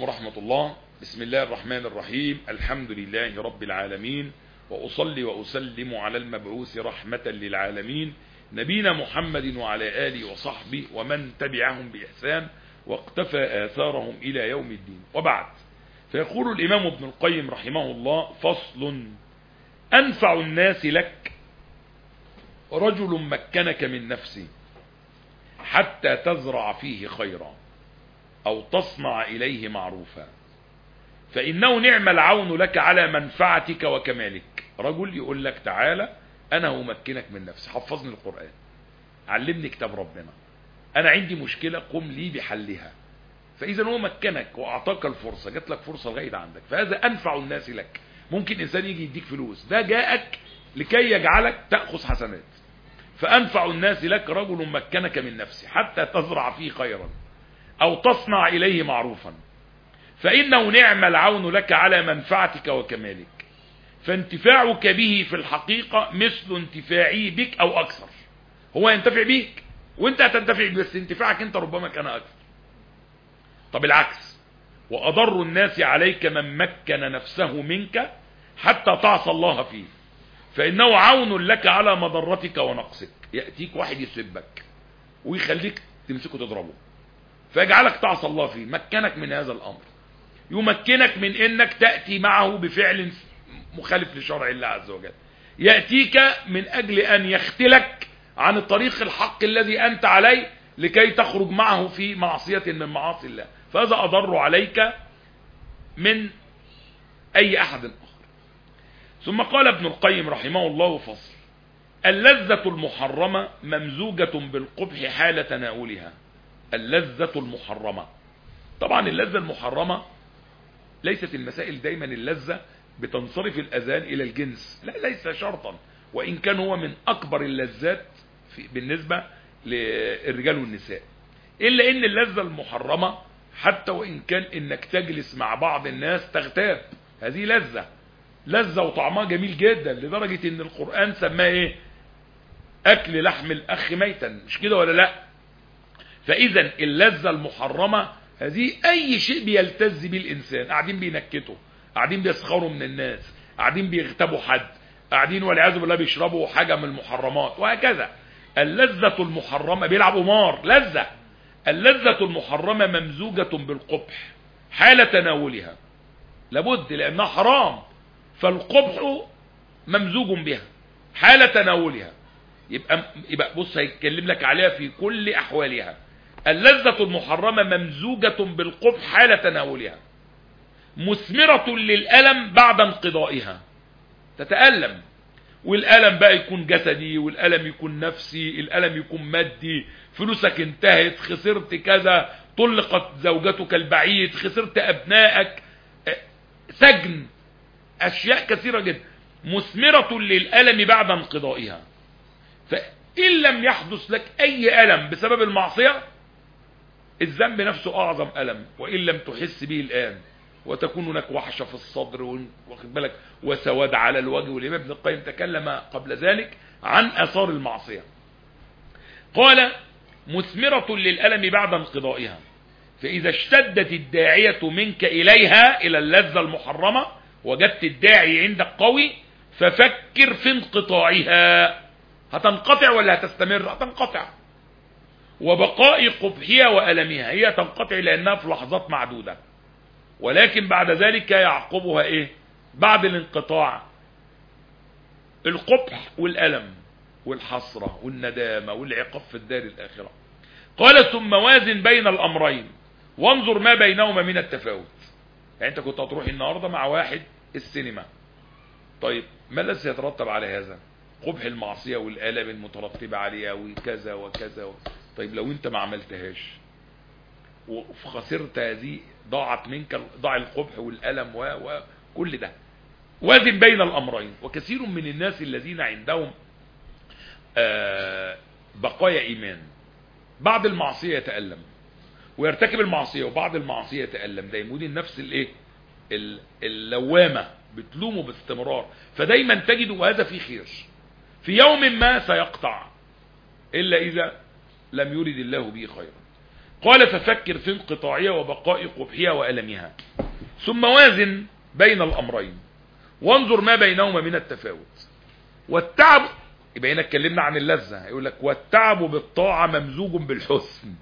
عليكم ورحمة الله. بسم الله الرحمن الرحيم. الحمد لله رب العالمين، وأصلي وأسلم على المبعوث رحمة للعالمين نبينا محمد وعلى آله وصحبه ومن تبعهم بإحسان واقتفى آثارهم إلى يوم الدين، وبعد. فيقول الإمام ابن القيم رحمه الله: فصل: أنفع الناس لك رجل مكنك من نفسه حتى تزرع فيه خيرا أو تصنع إليه معروفا، فإنه نعم العون لك على منفعتك وكمالك. رجل يقول لك: تعالى أنا أمكنك من نفسي، حفظني القرآن، علمني كتاب ربنا، أنا عندي مشكلة قم لي بحلها. فإذا هو مكنك وأعطاك الفرصة، جات لك فرصة لغاية عندك، فهذا أنفع الناس لك. ممكن إنسان يجي يديك فلوس، ده جاءك لكي يجعلك تأخذ حسنات. فأنفع الناس لك رجل مكنك من نفسه حتى تزرع فيه خيرا أو تصنع إليه معروفا، فإنه نعم العون لك على منفعتك وكمالك، فانتفاعك به في الحقيقة مثل انتفاعي بك أو أكثر. هو ينتفع بيك وانت هتنتفع بك، بس انتفاعك انت ربما كان أكثر. طب العكس: وأضر الناس عليك من مكن نفسه منك حتى تعصى الله فيه، فإنه عون لك على مضرتك ونقصك. يأتيك واحد يسبك ويخليك تمسكه تضربه فيجعلك تعصى الله فيه، مكنك من هذا الأمر، يمكنك من انك تأتي معه بفعل مخالف لشرع الله عز وجل، يأتيك من اجل ان يختلك عن الطريق الحق الذي انت عليه لكي تخرج معه في معصية من معاصي الله، فهذا اضر عليك من اي احد اخر. ثم قال ابن القيم رحمه الله: فصل: اللذة المحرمة ممزوجة بالقبح حال تناولها. اللذة المحرمة، طبعا اللذة المحرمة ليست المسائل دايما اللذة بتنصرف الأذان إلى الجنس، لا، ليس شرطا، وإن كان هو من أكبر اللذات بالنسبة للرجال والنساء، إلا إن اللذة المحرمة حتى وإن كان إنك تجلس مع بعض الناس تغتاب، هذه لذة وطعمها جميل جدا، لدرجة إن القرآن سماه إيه؟ أكل لحم الأخ ميتا، مش كده ولا لا؟ فإذا اللذة المحرمة هذه أي شيء بيلتز به الإنسان، قاعدين بينكتوا، قاعدين بيسخروا من الناس، قاعدين بيغتابوا حد، قاعدين والعياذ بالله بيشربوا حاجة من المحرمات، وهكذا. اللذة المحرمة بيلعب قمار، لذة. اللذة المحرمة ممزوجة بالقبح حال تناولها، لابد، لأنها حرام، فالقبح ممزوج بها حال تناولها. يبقى بص، هيتكلم لك عليها في كل أحوالها. اللذة المحرمة ممزوجة بالقبح حال تناولها، مثمرة للألم بعد انقضائها، تتألم، والألم بقى يكون جسدي، والألم يكون نفسي، الألم يكون مادي، فلوسك انتهت، خسرت كذا، طلقت زوجتك البعيد، خسرت أبنائك، سجن، أشياء كثيرة جدا، مثمرة للألم بعد انقضائها. فإن لم يحدث لك أي ألم بسبب المعصية، الذنب نفسه أعظم ألم، وإن لم تحس به الآن، وتكون هناك وحشة في الصدر، واخد بالك، وسواد على الوجه. والإمام ابن القيم تكلم قبل ذلك عن آثار المعصية، قال: مثمرة للألم بعد انقضائها، فإذا اشتدت الداعية منك إليها، إلى اللذة المحرمة، وجدت الداعي عندك قوي، ففكر في انقطاعها. هتنقطع ولا هتستمر؟ هتنقطع. وبقاء قبحها وألمها، هي تنقطع لأنها في لحظات معدودة، ولكن بعد ذلك يعقبها إيه؟ بعد الانقطاع القبح والألم والحسرة والندامة والعقاب في الدار الآخرة. قال: ثم وازن بين الأمرين وانظر ما بينهما من التفاوت. يعني أنت كنت هتروح النهاردة مع واحد السينما، طيب ما الذي يترتب على هذا؟ قبح المعصية والآلام المترتبة عليها وكذا وكذا. طيب لو انت ما عملتهاش وخسرت هذه، ضاعت منك، ضاع القبح والألم وكل ده. وازن بين الأمرين. وكثير من الناس الذين عندهم بقايا إيمان، بعد المعصية يتألم ويرتكب المعصية، وبعد المعصية يتألم، ده يمود النفس الايه، اللوامة بتلومه باستمرار، فدايما تجد هذا في خير، في يوم ما سيقطع إلا إذا لم يرد الله به خيرا. قال ففكر في انقطاعها وبقاء قبحها وألمها، ثم وازن بين الأمرين وانظر ما بينهما من التفاوت. والتعب، يبقى هنا اتكلمنا عن اللذة، يقول لك والتعب بالطاعة ممزوج بالحسن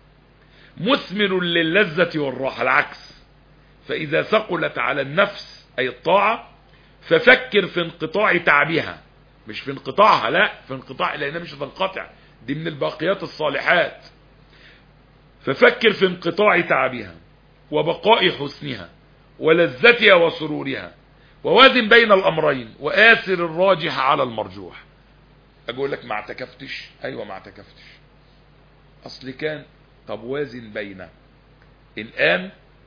مثمر للذة والراحة. العكس، فإذا ثقلت على النفس أي الطاعة ففكر في انقطاع تعبها، مش في انقطاعها، لا، في انقطاع، لأنها مش هتنقطع، دي من الباقيات الصالحات. ففكر في انقطاع تعبها وبقاء حسنها ولذتها وسرورها، ووازن بين الأمرين وآثر الراجح على المرجوح. أقول لك ما اعتكفتش، أيوة ما اعتكفتش، أصل كان، طب وازن بين، الآن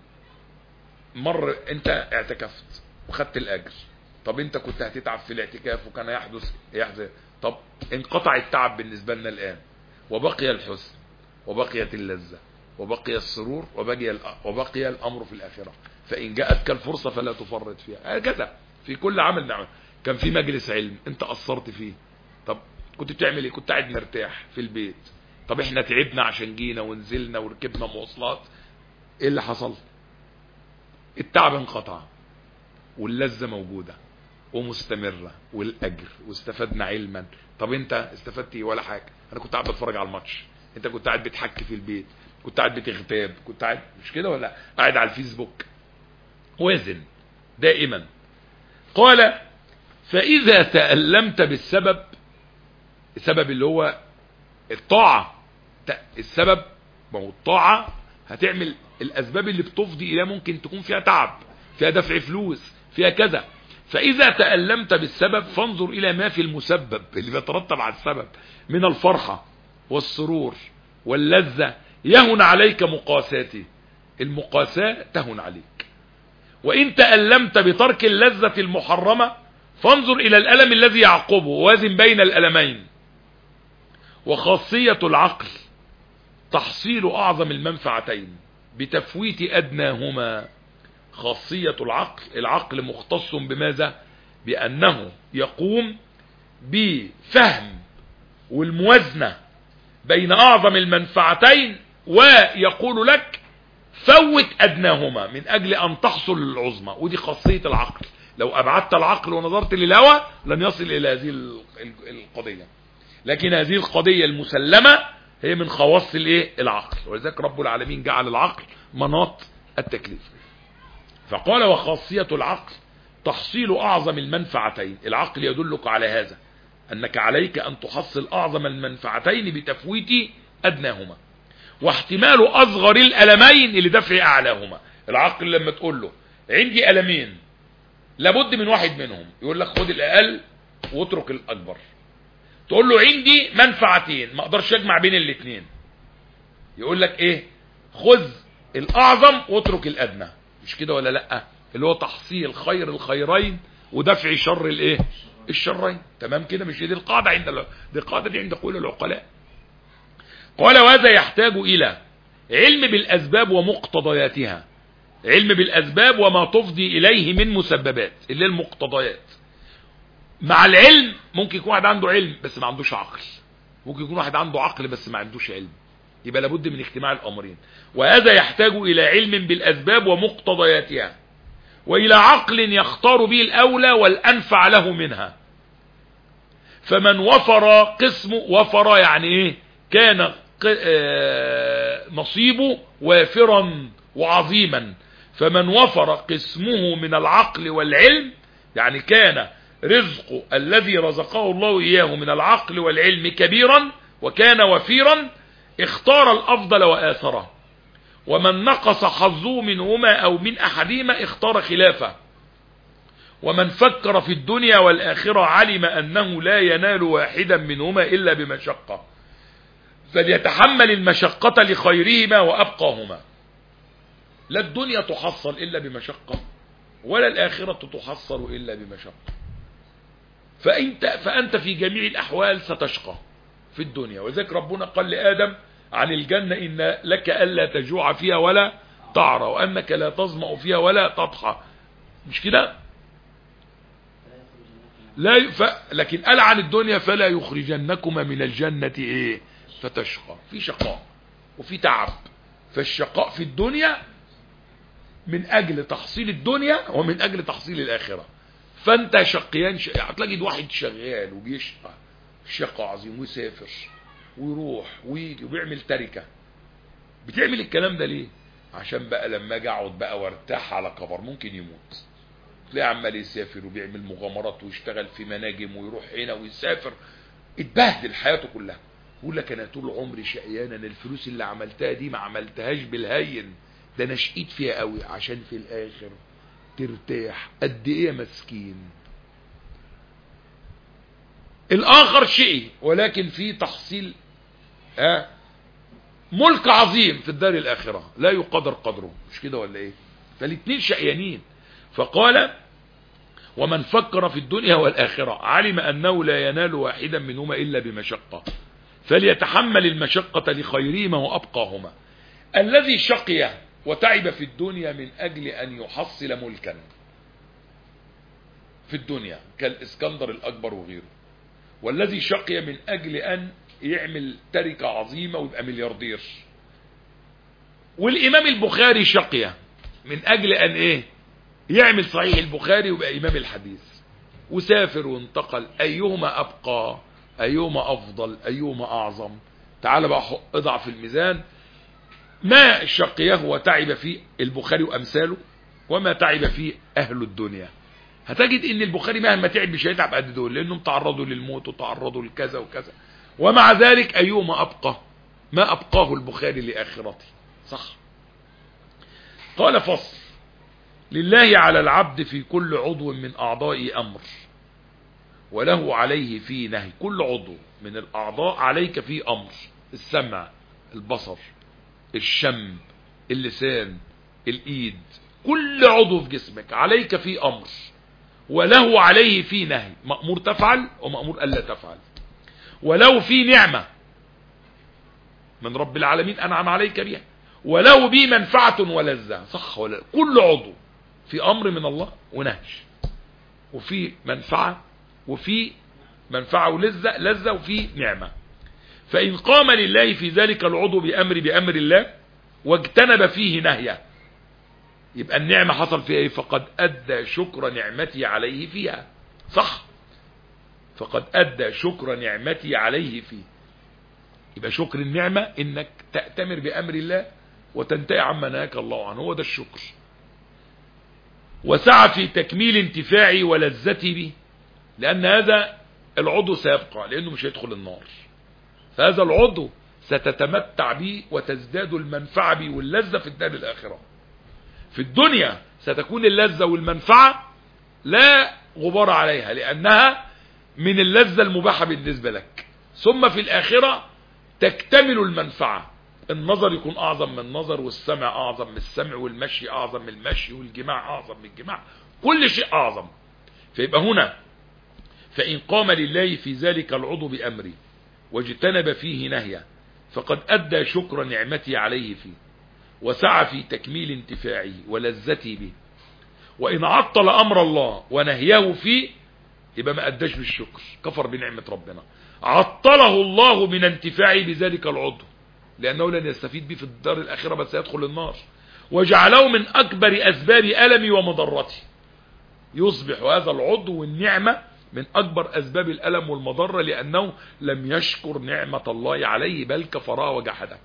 مر أنت اعتكفت وخدت الأجر، طب أنت كنت هتتعب في الاعتكاف وكان يحدث، طب انقطع التعب بالنسبة لنا الآن، وبقي الحسن وبقيت اللذة وبقي السرور وبقي الأمر في الآخرة. فإن جاءتك الفرصة فلا تفرط فيها. هكذا في كل عمل نعمل. كان في مجلس علم انت قصرت فيه، طب كنت بتعمل ايه؟ كنت قاعد مرتاح في البيت، طب احنا تعبنا عشان جينا ونزلنا وركبنا مواصلات، ايه اللي حصل؟ التعب انقطع واللذة موجودة ومستمرة والأجر، واستفدنا علما. طب انت استفدت ايه؟ ولا حاجة، انا كنت قاعد بتفرج على الماتش، انت كنت قاعد بتحكي في البيت، كنت قاعد بتغتاب، كنت قاعد مش كده ولا قاعد على الفيسبوك. وازن دائما. قال فإذا تألمت بالسبب، السبب اللي هو الطاعة، السبب ما هو الطاعة هتعمل الأسباب اللي بتفضي إلى ممكن تكون فيها تعب، فيها دفع فلوس، فيها كذا. فإذا تألمت بالسبب فانظر إلى ما في المسبب اللي بيترتب على السبب من الفرحة والسرور واللذة، يهن عليك مقاساته، المقاساة تهن عليك. وإن تألمت بترك اللذة المحرمة فانظر إلى الألم الذي يعقبه، ووازن بين الألمين. وخاصية العقل تحصيل أعظم المنفعتين بتفويت أدناهما. خاصية العقل، العقل مختص بماذا؟ بأنه يقوم بفهم والموازنة بين أعظم المنفعتين، ويقول لك فوت أدناهما من أجل أن تحصل العظمى. ودي خاصية العقل، لو أبعدت العقل ونظرت للهوى لن يصل إلى هذه القضية. لكن هذه القضية المسلمة هي من خواص العقل، ولذلك رب العالمين جعل العقل مناط التكليف. فقال وخاصية العقل تحصيل أعظم المنفعتين. العقل يدلك على هذا، أنك عليك أن تحصل أعظم المنفعتين بتفويت أدناهما، واحتمال أصغر الألمين لدفع أعلاهما. العقل لما تقول له عندي ألمين لابد من واحد منهم، يقول لك خد الأقل واترك الأكبر. تقول له عندي منفعتين ما اقدرش اجمع بين الاثنين، يقول لك ايه؟ خذ الأعظم واترك الأدنى. مش كده ولا لا؟ اللي هو تحصيل خير الخيرين ودفع شر الشرين. تمام كده؟ مش دي القاعدة دي القاعدة دي عند قول العقلاء. قال وهذا يحتاج إلى علم بالأسباب ومقتضياتها، علم بالأسباب وما تفضي إليه من مسببات اللي هي المقتضيات. مع العلم ممكن يكون واحد عنده علم بس ما عندوش عقل، ممكن يكون واحد عنده عقل بس ما عندوش علم، يبقى لابد من اجتماع الأمرين. وهذا يحتاج إلى علم بالأسباب ومقتضياتها، وإلى عقل يختار به الأولى والأنفع له منها. فمن وفر قسمه، وفر يعني ايه؟ كان نصيبه وافرا وعظيما. فمن وفر قسمه من العقل والعلم، يعني كان رزقه الذي رزقه الله إياه من العقل والعلم كبيرا وكان وفيرا، اختار الأفضل وآثره. ومن نقص حظه منهما أو من أحدهما اختار خلافه. ومن فكر في الدنيا والآخرة علم أنه لا ينال واحدا منهما إلا بمشقة، فليتحمل المشقة لخيرهما وأبقاهما. لا الدنيا تحصل إلا بمشقة، ولا الآخرة تحصل إلا بمشقة. فأنت في جميع الأحوال ستشقى في الدنيا. وذلك ربنا قال لآدم عن الجنة إن لك ألا تجوع فيها ولا تعرى، وأنك لا تظمأ فيها ولا تضحى. مش كده؟ لكن قال عن الدنيا فلا يخرجنكما من الجنة فتشقى. في شقاء وفي تعب فالشقاء في الدنيا من اجل تحصيل الدنيا ومن اجل تحصيل الاخرة. فانت شقيان هتلاقي واحد شغال وبيشقى شقاء عظيم ويسافر ويروح ويجي وبيعمل تركة. بتعمل الكلام ده ليه؟ عشان بقى لما اجي اقعد بقى وارتاح على قبر ممكن يموت. تلاقي عمال يسافر وبيعمل مغامرات ويشتغل في مناجم ويروح هنا ويسافر، اتبهدل حياته كلها. يقول لك انا طول عمري شقيان، انا الفلوس اللي عملتها دي ما عملتهاش بالهين، ده انا شقيت فيها قوي عشان في الاخر ترتاح. قد ايه يا مسكين. الاخر شقي ولكن في تحصيل ملك عظيم في الدار الاخرة لا يقدر قدره، مش كده ولا ايه؟ فالاتنين شقيانين. فقال ومن فكر في الدنيا والآخرة علم أنه لا ينال واحدا منهما إلا بمشقة، فليتحمل المشقة لخيرهما وأبقاهما. الذي شقي وتعب في الدنيا من أجل أن يحصل ملكا في الدنيا كالإسكندر الأكبر وغيره، والذي شقي من أجل أن يعمل تركة عظيمة ويبقى ملياردير. والإمام البخاري شقي من أجل أن إيه؟ يعمل صحيح البخاري ويبقى إمام الحديث، وسافر وانتقل. أيهما أبقى؟ أيهما أفضل؟ أيهما أعظم؟ تعال بقى اضع في الميزان ما شقيه وتعب فيه البخاري وأمثاله وما تعب فيه أهل الدنيا. هتجد ان البخاري مهما تعب مش هيتعب قد دول، لانهم تعرضوا للموت وتعرضوا لكذا وكذا، ومع ذلك أيهما أبقى؟ ما أبقاه البخاري لآخرته. صح. قال فصل: لله على العبد في كل عضو من أعضاء أمر وله عليه فيه نهي. كل عضو من الأعضاء عليك فيه أمر: السمع، البصر، الشم، اللسان، الإيد، كل عضو في جسمك عليك فيه أمر وله عليه فيه نهي، مأمور تفعل ومأمور ألا تفعل. ولو في نعمة من رب العالمين أنعم عليك بها، ولو بي منفعة ولذة. صح ولا؟ كل عضو في أمر من الله ونهي، وفي منفعة ولذة وفي نعمة. فإن قام لله في ذلك العضو بأمر الله واجتنب فيه نهيه، يبقى النعمة حصل فيها ايه؟ فقد أدى شكر نعمتي عليه فيها. صح. فقد أدى شكر نعمتي عليه فيه. يبقى شكر النعمة انك تأتمر بأمر الله وتنتهي عما نهاك الله عنه، هو ده الشكر. وسعى في تكميل انتفاعي ولذتي به، لأن هذا العضو سيبقى، لأنه مش هيدخل النار، فهذا العضو ستتمتع به وتزداد المنفعة به واللذة في الدار الآخرة. في الدنيا ستكون اللذة والمنفعة لا غبار عليها، لأنها من اللذة المباحة بالنسبة لك. ثم في الآخرة تكتمل المنفعة، النظر يكون أعظم من النظر، والسمع أعظم من السمع، والمشي أعظم من المشي، والجماع أعظم من الجماع، كل شيء أعظم. فيبقى هنا فإن قام لله في ذلك العضو بأمري واجتنب فيه نهيه فقد أدى شكر نعمتي عليه فيه، وسعى في تكميل انتفاعه ولذتي به. وإن عطل أمر الله ونهيه فيه يبقى ما أداش بالشكر، كفر بنعمة ربنا، عطله الله من انتفاعه بذلك العضو، لأنه لن يستفيد به في الدار الآخرة بس يدخل النار، وجعله من أكبر أسباب ألمي ومضرتي. يصبح هذا العضو والنعمة من أكبر أسباب الألم والمضرة، لأنه لم يشكر نعمة الله عليه بل كفرها وجحدها.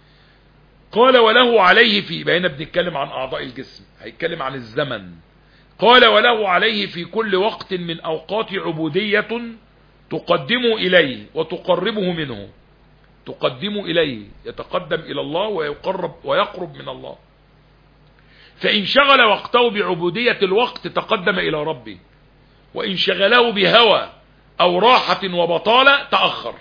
قال وله عليه في، بقينا بنتكلم عن أعضاء الجسم، هيتكلم عن الزمن. قال وله عليه في كل وقت من أوقات عبودية تقدم إليه وتقربه منه. تقدم إليه، يتقدم إلى الله ويقرب من الله. فإن شغل وقته بعبودية الوقت تقدم إلى ربه، وإن شغله بهوى أو راحة وبطالة تأخر.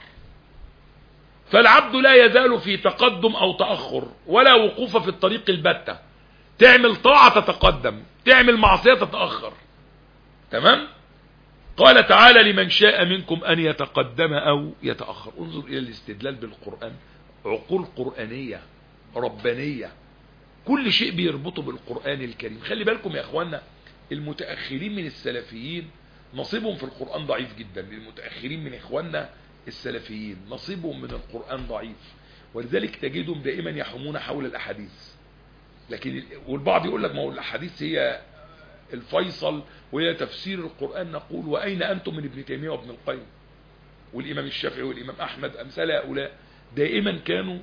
فالعبد لا يزال في تقدم أو تأخر ولا وقوف في الطريق البتة. تعمل طاعة تتقدم، تعمل معصية تتأخر. تمام؟ قال تعالى لمن شاء منكم أن يتقدم أو يتأخر. انظر إلى الاستدلال بالقرآن، عقول قرآنية ربانية، كل شيء بيربطه بالقرآن الكريم. خلي بالكم يا أخوانا، المتأخرين من السلفيين نصيبهم في القرآن ضعيف جدا. المتأخرين من إخواننا السلفيين نصيبهم من القرآن ضعيف، ولذلك تجدهم دائما يحومون حول الأحاديث. لكن والبعض يقول لك ما هو الأحاديث هي الفيصل وهي تفسير القرآن. نقول وأين أنتم من ابن تيمية وابن القيم والإمام الشافعي والإمام أحمد أمثال هؤلاء؟ دائما كانوا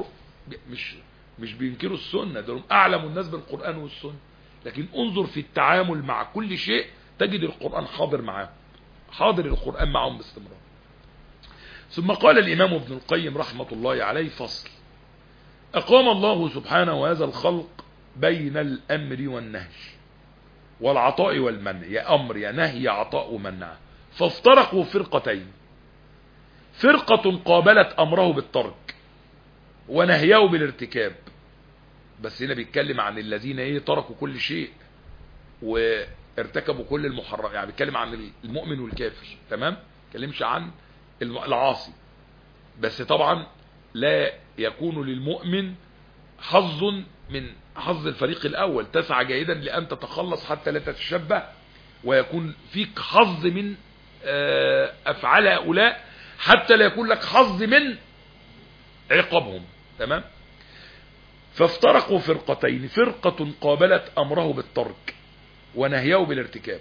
مش بينكروا السنة، دول أعلم الناس بالقرآن والسنة، لكن انظر في التعامل مع كل شيء تجد القرآن حاضر معاهم، حاضر القرآن معهم باستمرار. ثم قال الإمام ابن القيم رحمة الله عليه: فصل: أقام الله سبحانه هذا الخلق بين الأمر والنهي والعطاء والمنع، يا أمر يا نهي يا عطاء ومنع، فافترقوا فرقتين: فرقة قابلت أمره بالترك ونهيه بالارتكاب. بس هنا بيتكلم عن الذين تركوا كل شيء وارتكبوا كل المحرم، يعني بيتكلم عن المؤمن والكافر، تمام؟ بيتكلمش عن العاصي. بس طبعا لا يكون للمؤمن حظ من حظ الفريق الأول، تسعى جيدا لأن تتخلص حتى لا تتشبه، ويكون فيك حظ من أفعال هؤلاء حتى لا يكون لك حظ من عقابهم، تمام؟ فافترقوا فرقتين: فرقة قابلت أمره بالترك ونهيه بالارتكاب،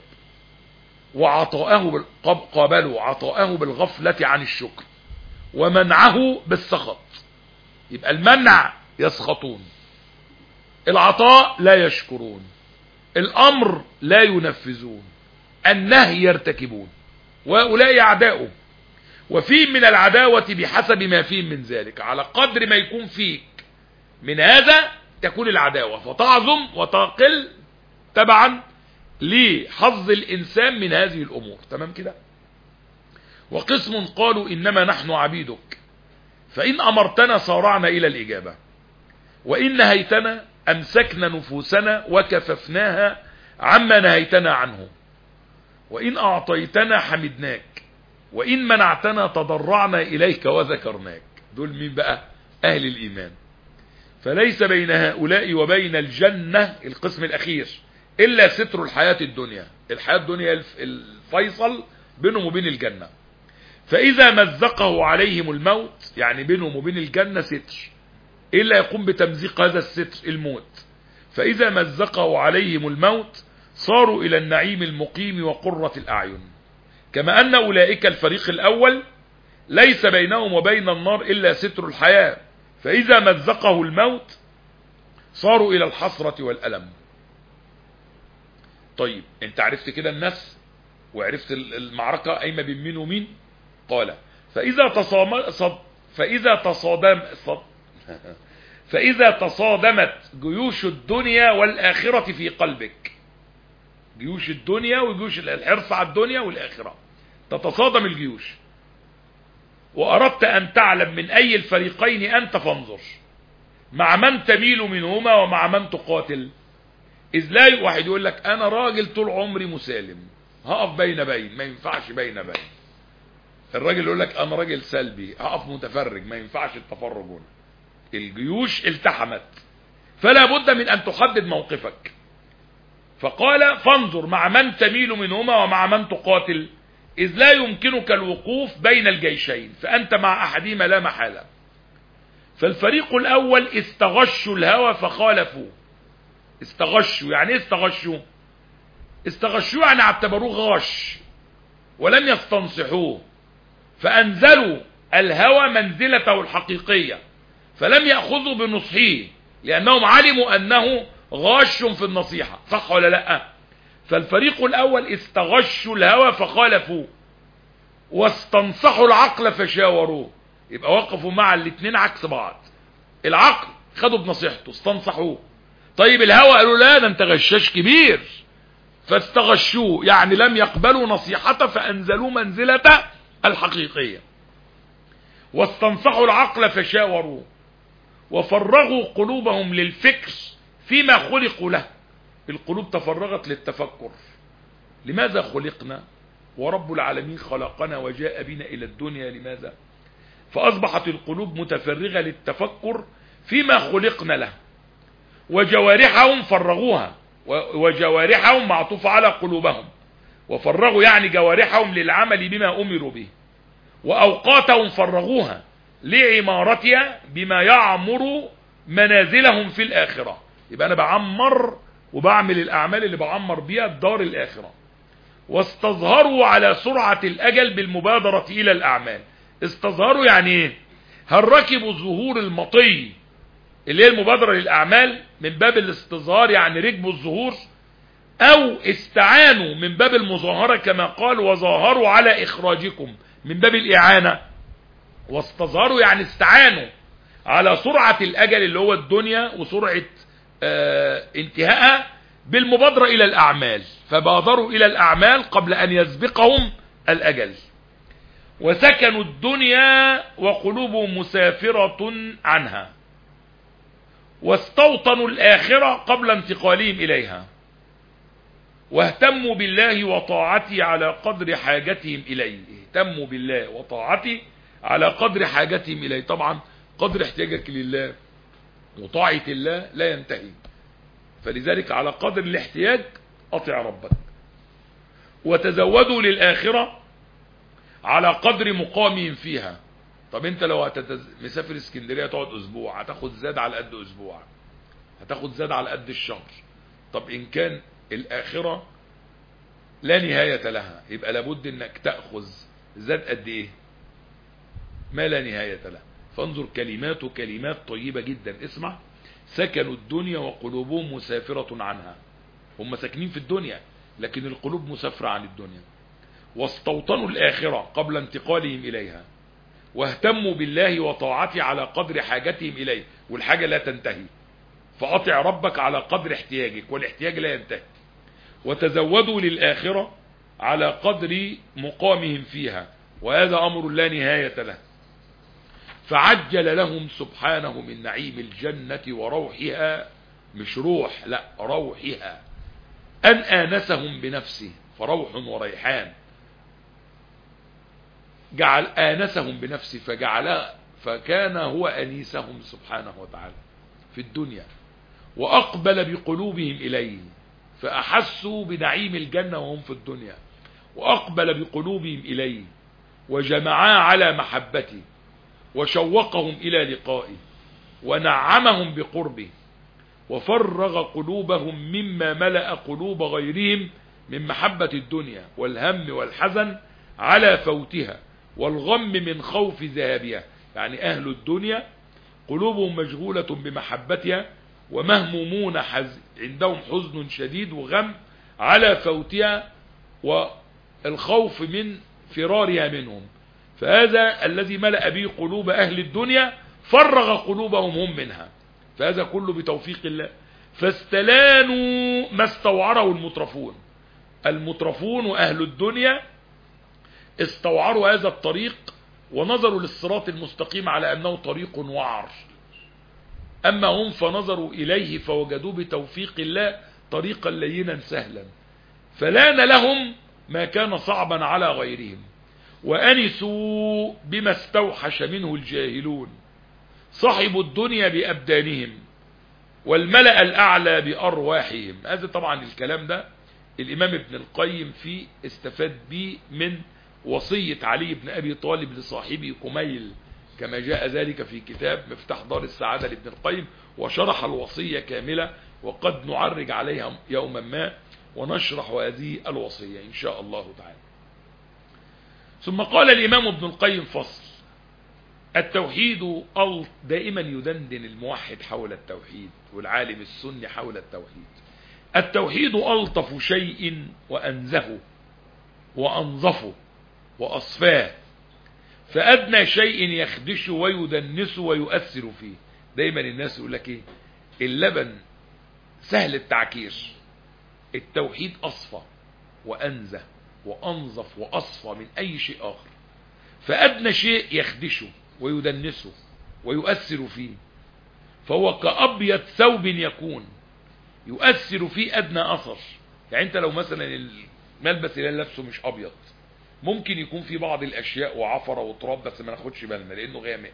قابلوا عطاءه بالغفلة عن الشكر، ومنعه بالسخط. يبقى المنع يسخطون، العطاء لا يشكرون، الأمر لا ينفذون، النهي يرتكبون، وهؤلاء أعداؤه. وفي من العداوة بحسب ما فيه من ذلك، على قدر ما يكون فيك من هذا تكون العداوة، فتعظم وتقل تبعا لحظ الإنسان من هذه الأمور، تمام كده؟ وقسم قالوا إنما نحن عبيدك، فإن أمرتنا صارعنا إلى الإجابة، وإن نهيتنا أمسكنا نفوسنا وكففناها عما نهيتنا عنه، وإن أعطيتنا حمدناك، وإن منعتنا تضرعنا إليك وذكرناك. دول مين بقى؟ أهل الإيمان. فليس بين هؤلاء وبين الجنة القسم الأخير إلا ستر الحياة الدنيا. الحياة الدنيا الفيصل بينهم وبين الجنة. فإذا مزقه عليهم الموت، يعني بينهم وبين الجنة ستر، إلا يقوم بتمزيق هذا الستر الموت. فإذا مزقه عليهم الموت صاروا إلى النعيم المقيم وقرة الأعين، كما أن أولئك الفريق الأول ليس بينهم وبين النار إلا ستر الحياة، فإذا مزقه الموت صاروا إلى الحسرة والألم. طيب انت عرفت كده الناس وعرفت المعركة قايمة بين مين ومين؟ قال: فإذا تصادمت جيوش الدنيا والآخرة في قلبك، جيوش الدنيا وجيوش الحرص على الدنيا والآخرة تتصادم الجيوش، وأردت أن تعلم من أي الفريقين أنت، فانظر مع من تميل منهما ومع من تقاتل. إذ لا واحد يقول لك أنا راجل طول عمري مسالم هقف بين، ما ينفعش بين. الراجل يقول لك أنا راجل سلبي هقف متفرج، ما ينفعش التفرج هنا. الجيوش التحمت، فلا بد من أن تحدد موقفك. فقال: فانظر مع من تميل منهما ومع من تقاتل، إذ لا يمكنك الوقوف بين الجيشين، فأنت مع أحدهما لا محالة. فالفريق الأول استغشوا الهوى فخالفوا. استغشوا يعني ايه استغشوا؟ استغشوا يعني اعتبروه غاش ولم يستنصحوه، فأنزلوا الهوى منزلته الحقيقية، فلم يأخذوا بنصحه لأنهم علموا أنه غاش في النصيحة، صح ولا لا؟ فالفريق الأول استغشوا الهوى فخالفوا، واستنصحوا العقل فشاوروه. يبقى وقفوا مع الاثنين عكس بعض. العقل خدوا بنصيحته استنصحوه، طيب الهوى قالوا لا ده انت غشاش كبير، فاستغشوه يعني لم يقبلوا نصيحته فأنزلوا منزلة الحقيقية. واستنصحوا العقل فشاوروه، وفرغوا قلوبهم للفكر فيما خلقوا له. القلوب تفرغت للتفكر. لماذا خلقنا ورب العالمين خلقنا وجاء بنا إلى الدنيا؟ لماذا؟ فأصبحت القلوب متفرغة للتفكر فيما خلقنا له. وجوارحهم فرغوها، وجوارحهم معطوف على قلوبهم، وفرغوا يعني جوارحهم للعمل بما أمروا به. وأوقاتهم فرغوها، لعمارتها بما يعمر منازلهم في الآخرة. يبقى أنا بعمر وبعمل الأعمال اللي بعمر بيها الدار الآخرة. واستظهروا على سرعة الأجل بالمبادرة إلى الأعمال. استظهروا يعني إيه؟ هل ركبوا الظهور المطي اللي هي المبادرة للأعمال من باب الاستظهار، يعني ركبوا الظهور، أو استعانوا من باب المظاهرة كما قال وظاهروا على إخراجكم من باب الإعانة. واستظهروا يعني استعانوا على سرعة الأجل اللي هو الدنيا وسرعة انتهائها بالمبادرة إلى الأعمال، فبادروا إلى الأعمال قبل أن يسبقهم الأجل. وسكنوا الدنيا وقلوبهم مسافرة عنها، واستوطنوا الآخرة قبل انتقالهم إليها، واهتموا بالله وطاعته على قدر حاجتهم إليه. اهتموا بالله وطاعته على قدر حاجتهم إليه. طبعا قدر احتياجك لله وطاعة الله لا ينتهي، فلذلك على قدر الاحتياج أطع ربك. وتزودوا للآخرة على قدر مقامهم فيها. طب انت لو مسافر اسكندرية تقعد اسبوع، هتاخد زاد على قد اسبوع، هتاخد زاد على قد الشهر. طب ان كان الآخرة لا نهاية لها، يبقى لابد انك تأخذ زاد قد ايه؟ ما لا نهاية له. فانظر كلماته كلمات طيبة جدا. اسمع: سكنوا الدنيا وقلوبهم مسافرة عنها. هم ساكنين في الدنيا لكن القلوب مسافرة عن الدنيا. واستوطنوا الآخرة قبل انتقالهم إليها، واهتموا بالله وطاعته على قدر حاجتهم إليه، والحاجة لا تنتهي، فأطع ربك على قدر احتياجك والاحتياج لا ينتهي. وتزودوا للآخرة على قدر مقامهم فيها، وهذا أمر لا نهاية له. فعجل لهم سبحانه من نعيم الجنة وروحها، مش روح، لا روحها، أن آنسهم بنفسه، فروح وريحان، جعل آنسهم بنفسه فكان هو أنيسهم سبحانه وتعالى في الدنيا. وأقبل بقلوبهم إليه فأحسوا بنعيم الجنة وهم في الدنيا، وأقبل بقلوبهم إليه وجمعا على محبته، وشوقهم إلى لقائه، ونعمهم بقربه، وفرغ قلوبهم مما ملأ قلوب غيرهم من محبة الدنيا والهم والحزن على فوتها، والغم من خوف ذهابها. يعني أهل الدنيا قلوبهم مشغولة بمحبتها ومهمومون، عندهم حزن شديد وغم على فوتها والخوف من فرارها منهم. فهذا الذي ملأ به قلوب أهل الدنيا فرغ قلوبهم هم منها، فهذا كله بتوفيق الله. فاستلانوا ما استوعره المترفون وأهل الدنيا استوعروا هذا الطريق ونظروا للصراط المستقيم على أنه طريق وعر. أما هم فنظروا إليه فوجدوه بتوفيق الله طريقا لينا سهلا، فلان لهم ما كان صعبا على غيرهم، وأنسوا بما استوحش منه الجاهلون. صحبوا الدنيا بأبدانهم والملأ الأعلى بأرواحهم. هذا طبعا الكلام ده الإمام ابن القيم فيه استفاد به من وصية علي بن أبي طالب لصاحبه كميل، كما جاء ذلك في كتاب مفتاح دار السعادة لابن القيم، وشرح الوصية كاملة، وقد نعرج عليها يوما ما ونشرح هذه الوصية إن شاء الله تعالى. ثم قال الإمام ابن القيم: فصل: التوحيد دائما يدندن الموحد حول التوحيد والعالم السني حول التوحيد. التوحيد ألطف شيء وأنزه وأنظفه وأصفاه، فأدنى شيء يخدشه ويدنسه ويؤثر فيه. دايما الناس يقول لك ايه؟ اللبن سهل التعكير، التوحيد أصفى وأنزه وأنظف وأصفى من أي شيء آخر. فأدنى شيء يخدشه ويدنسه ويؤثر فيه، فهو كأبيض ثوب يكون يؤثر فيه أدنى أثر. يعني أنت لو مثلا الملبس اللي لابسه مش أبيض، ممكن يكون في بعض الأشياء وعفرة وتراب بس ما ناخدش بالنا لأنه غامق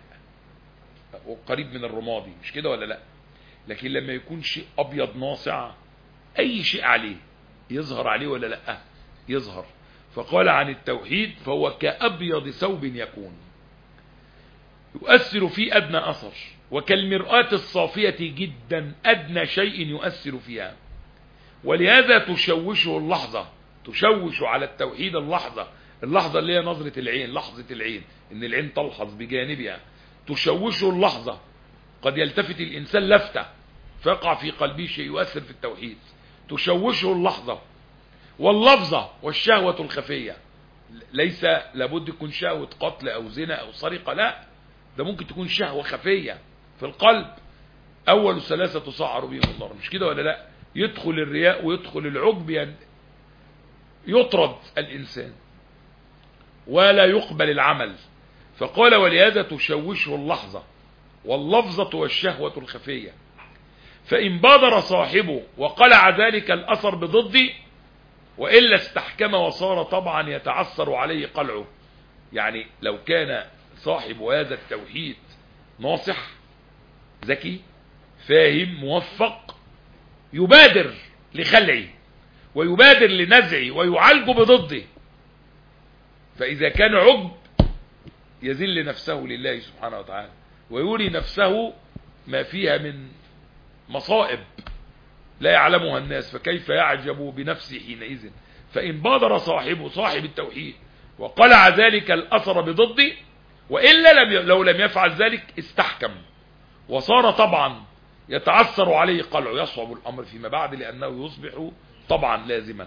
وقريب من الرمادي، مش كده ولا لا؟ لكن لما يكون شيء أبيض ناصع أي شيء عليه يظهر عليه ولا لا؟ يظهر. فقال عن التوحيد: فهو كأبيض ثوب يكون يؤثر فيه أدنى أثر، وكالمرآة الصافية جدا أدنى شيء يؤثر فيها، ولهذا تشوشه اللحظة، تشوش على التوحيد اللحظة اللي هي نظرة العين، لحظة العين، إن العين تلحظ بجانبها، تشوشه اللحظة. قد يلتفت الإنسان لفتة فيقع في قلبه شيء يؤثر في التوحيد، تشوشه اللحظة. واللفظة والشهوة الخفية، ليس لابد يكون شهوة قتل أو زنا أو سرقة، لا، ده ممكن تكون شهوة خفية في القلب. أول ثلاثة تصعر بهم النار، مش كده ولا لا؟ يدخل الرياء ويدخل العجب، يعني يطرد الإنسان ولا يقبل العمل. فقال ولهذا تشوشه اللحظة واللفظة والشهوة الخفية، فإن بادر صاحبه وقلع ذلك الأثر بضده، وإلا استحكم وصار طبعا يتعثر عليه قلعه. يعني لو كان صاحب هذا التوحيد ناصح ذكي فاهم موفق، يبادر لخلعه ويبادر لنزعه ويعالجه بضده. فإذا كان عجب يذل نفسه لله سبحانه وتعالى ويولي نفسه ما فيها من مصائب لا يعلمها الناس، فكيف يعجب بنفسه حينئذ. فإن بادر صاحب التوحيد وقلع ذلك الأثر بضده، وإلا لو لم يفعل ذلك استحكم وصار طبعا يتعثر عليه قلعه، يصعب الأمر فيما بعد لأنه يصبح طبعا لازما.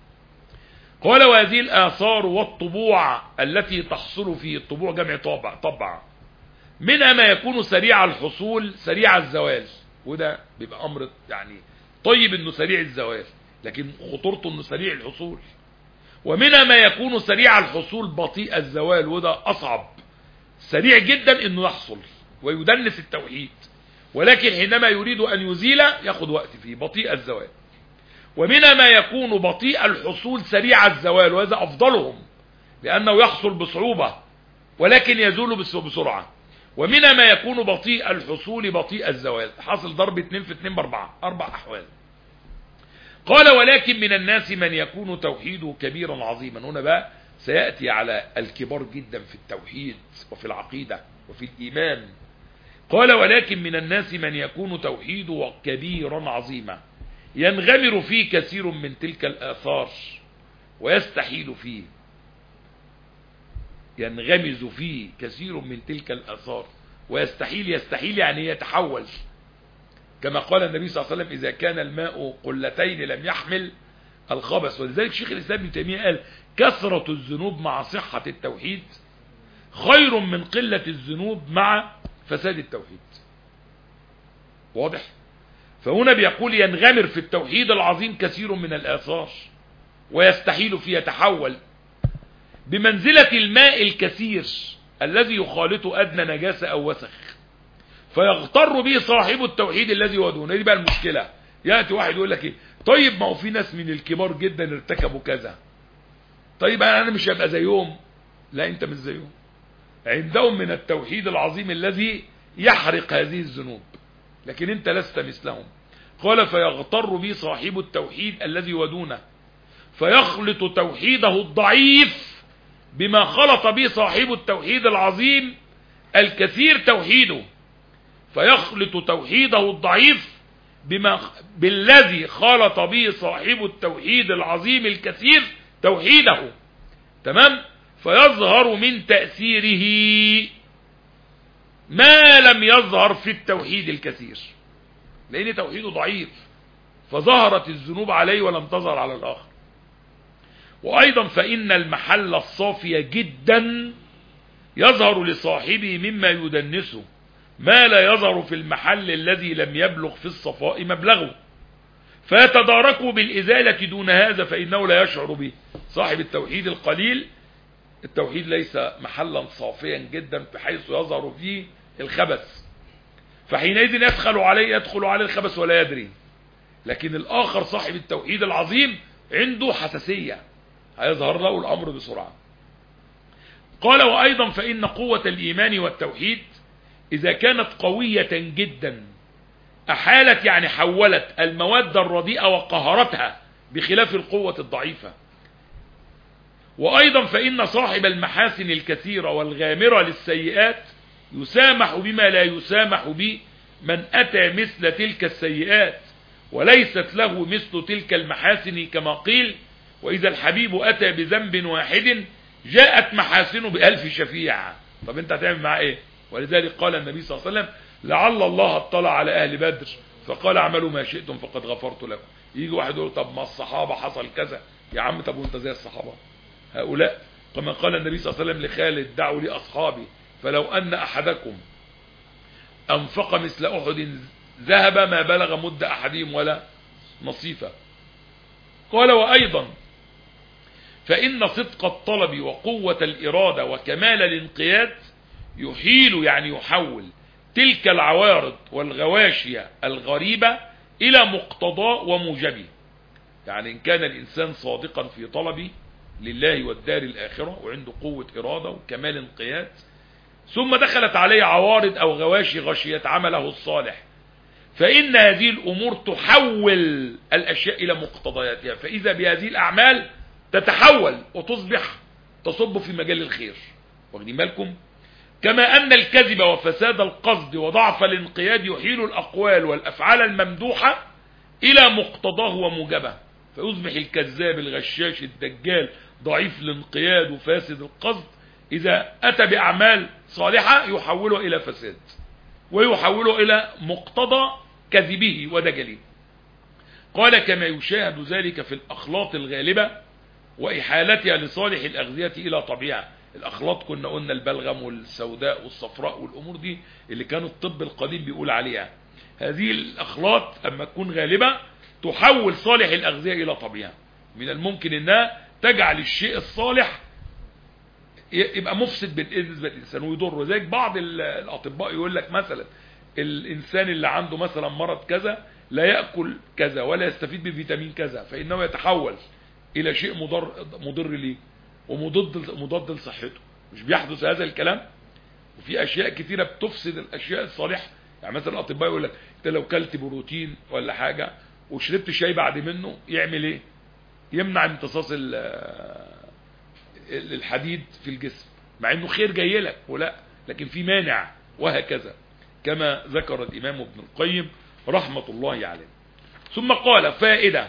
قال وهذه الآثار والطبوع التي تحصل فيه، الطبوع جمع طبع، منها ما يكون سريع الحصول سريع الزوال، وده بيبقى أمر يعني طيب انه سريع الزوال، لكن خطورته انه سريع الحصول. ومنها ما يكون سريع الحصول بطيء الزوال، وده أصعب، سريع جدا انه يحصل ويدنس التوحيد، ولكن حينما يريد أن يزيل ياخد وقت فيه، بطيء الزوال. ومنها ما يكون بطيء الحصول سريع الزوال، وهذا أفضلهم لأنه يحصل بصعوبة ولكن يزول بسرعة. ومنها ما يكون بطيء الحصول بطيء الزوال، حاصل ضرب 2 في 2 ب4، 4 أحوال. قال ولكن من الناس من يكون توحيده كبيرا عظيما. هنا بقى سيأتي على الكبار جدا في التوحيد وفي العقيدة وفي الإيمان. قال ولكن من الناس من يكون توحيده كبيرا عظيما، ينغمر فيه كثير من تلك الآثار ويستحيل فيه، ينغمز فيه كثير من تلك الآثار يستحيل يعني يتحول، كما قال النبي صلى الله عليه وسلم إذا كان الماء قلتين لم يحمل الخبث. ولذلك شيخ الإسلام ابن تيمية قال كثرة الذنوب مع صحة التوحيد خير من قلة الذنوب مع فساد التوحيد. واضح؟ فهنا بيقول ينغمر في التوحيد العظيم كثير من الآثار ويستحيل فيه، يتحول بمنزلة الماء الكثير الذي يخالطه أدنى نجاسة أو وسخ، فيغتر به صاحب التوحيد الذي هو دونه. دي بقى المشكلة، يأتي واحد يقول لك ايه، طيب ما هو في ناس من الكبار جدا ارتكبوا كذا، طيب انا مش هبقى زيهم. لا، انت مش زيهم، عندهم من التوحيد العظيم الذي يحرق هذه الذنوب، لكن انت لست مثلهم. قال فيغتر به صاحب التوحيد الذي هو دونه، فيخلط توحيده الضعيف بما خلط به صاحب التوحيد العظيم الكثير توحيده، فيخلط توحيده الضعيف بالذي خلط به صاحب التوحيد العظيم الكثير توحيده، تمام؟ فيظهر من تأثيره ما لم يظهر في التوحيد الكثير، لأن توحيده ضعيف فظهرت الذنوب عليه ولم تظهر على الآخر. وأيضا فإن المحل الصافي جدا يظهر لصاحبه مما يدنسه ما لا يظهر في المحل الذي لم يبلغ في الصفاء مبلغه، فيتداركه بالإزالة دون هذا فإنه لا يشعر به. صاحب التوحيد القليل التوحيد ليس محلا صافيا جدا بحيث يظهر فيه الخبث، فحينئذ يدخل عليه الخبث ولا يدري. لكن الآخر صاحب التوحيد العظيم عنده حساسية، هيظهر له الأمر بسرعة. قال وأيضا فإن قوة الإيمان والتوحيد إذا كانت قوية جدا أحالت يعني حولت المواد الرديئة وقهرتها بخلاف القوة الضعيفة. وأيضا فإن صاحب المحاسن الكثيرة والغامرة للسيئات يسامح بما لا يسامح به من أتى مثل تلك السيئات وليست له مثل تلك المحاسن، كما قيل: وإذا الحبيب أتى بذنب واحد جاءت محاسنه بألف شفيع. طب انت هتعمل معاه ايه؟ ولذلك قال النبي صلى الله عليه وسلم: لعل الله اطلع على أهل بدر فقال: اعملوا ما شئتم فقد غفرت لكم. يجي واحد يقول: طب ما الصحابة حصل كذا. يا عم طب وانت زي الصحابة؟ هؤلاء كما قال النبي صلى الله عليه وسلم لخالد: دعوا لي أصحابي فلو أن أحدكم أنفق مثل أحد ذهب ما بلغ مد أحدهم ولا نصيفه. قال: وأيضا فإن صدق الطلب وقوة الإرادة وكمال الانقياد يحيل، يعني يحول، تلك العوارض والغواشية الغريبة إلى مقتضى وموجبه. يعني إن كان الإنسان صادقا في طلبه لله والدار الآخرة وعنده قوة إرادة وكمال انقياد، ثم دخلت عليه عوارض أو غواشي غشيت عمله الصالح، فإن هذه الأمور تحول الأشياء إلى مقتضياتها، فإذا بهذه الأعمال تتحول وتصبح تصب في مجال الخير. واخدين بالكم؟ كما أن الكذب وفساد القصد وضعف الانقياد يحيل الأقوال والأفعال الممدوحة إلى مقتضاه وموجبه، فيصبح الكذاب الغشاش الدجال ضعيف الانقياد وفاسد القصد إذا أتى بأعمال صالحة يحوله إلى فساد ويحوله إلى مقتضى كذبه ودجله. قال: كما يشاهد ذلك في الأخلاط الغالبة وإحالتها لصالح الأغذية إلى طبيعة. الأخلاط كنا قلنا البلغم والسوداء والصفراء والأمور دي اللي كان الطب القديم بيقول عليها. هذه الأخلاط أما تكون غالبة تحول صالح الأغذية إلى طبيعة. من الممكن أنها تجعل الشيء الصالح يبقى مفسد بالنسبة للإنسان ويضره. زي بعض الأطباء يقول لك مثلا الإنسان اللي عنده مثلا مرض كذا لا يأكل كذا ولا يستفيد بفيتامين كذا، فإنه يتحول إلى شيء مضر ليه ومضاد لصحته. مش بيحدث هذا الكلام؟ وفي أشياء كثيرة بتفسد الأشياء الصالحة. يعني مثلا الأطباء يقول لك انت لو كلت بروتين ولا حاجة وشربت شاي بعد منه يعمل ايه؟ يمنع امتصاص الحديد في الجسم، مع انه خير جاي لك ولا، لكن في مانع، وهكذا كما ذكر الإمام ابن القيم رحمة الله عليه. ثم قال: فائدة: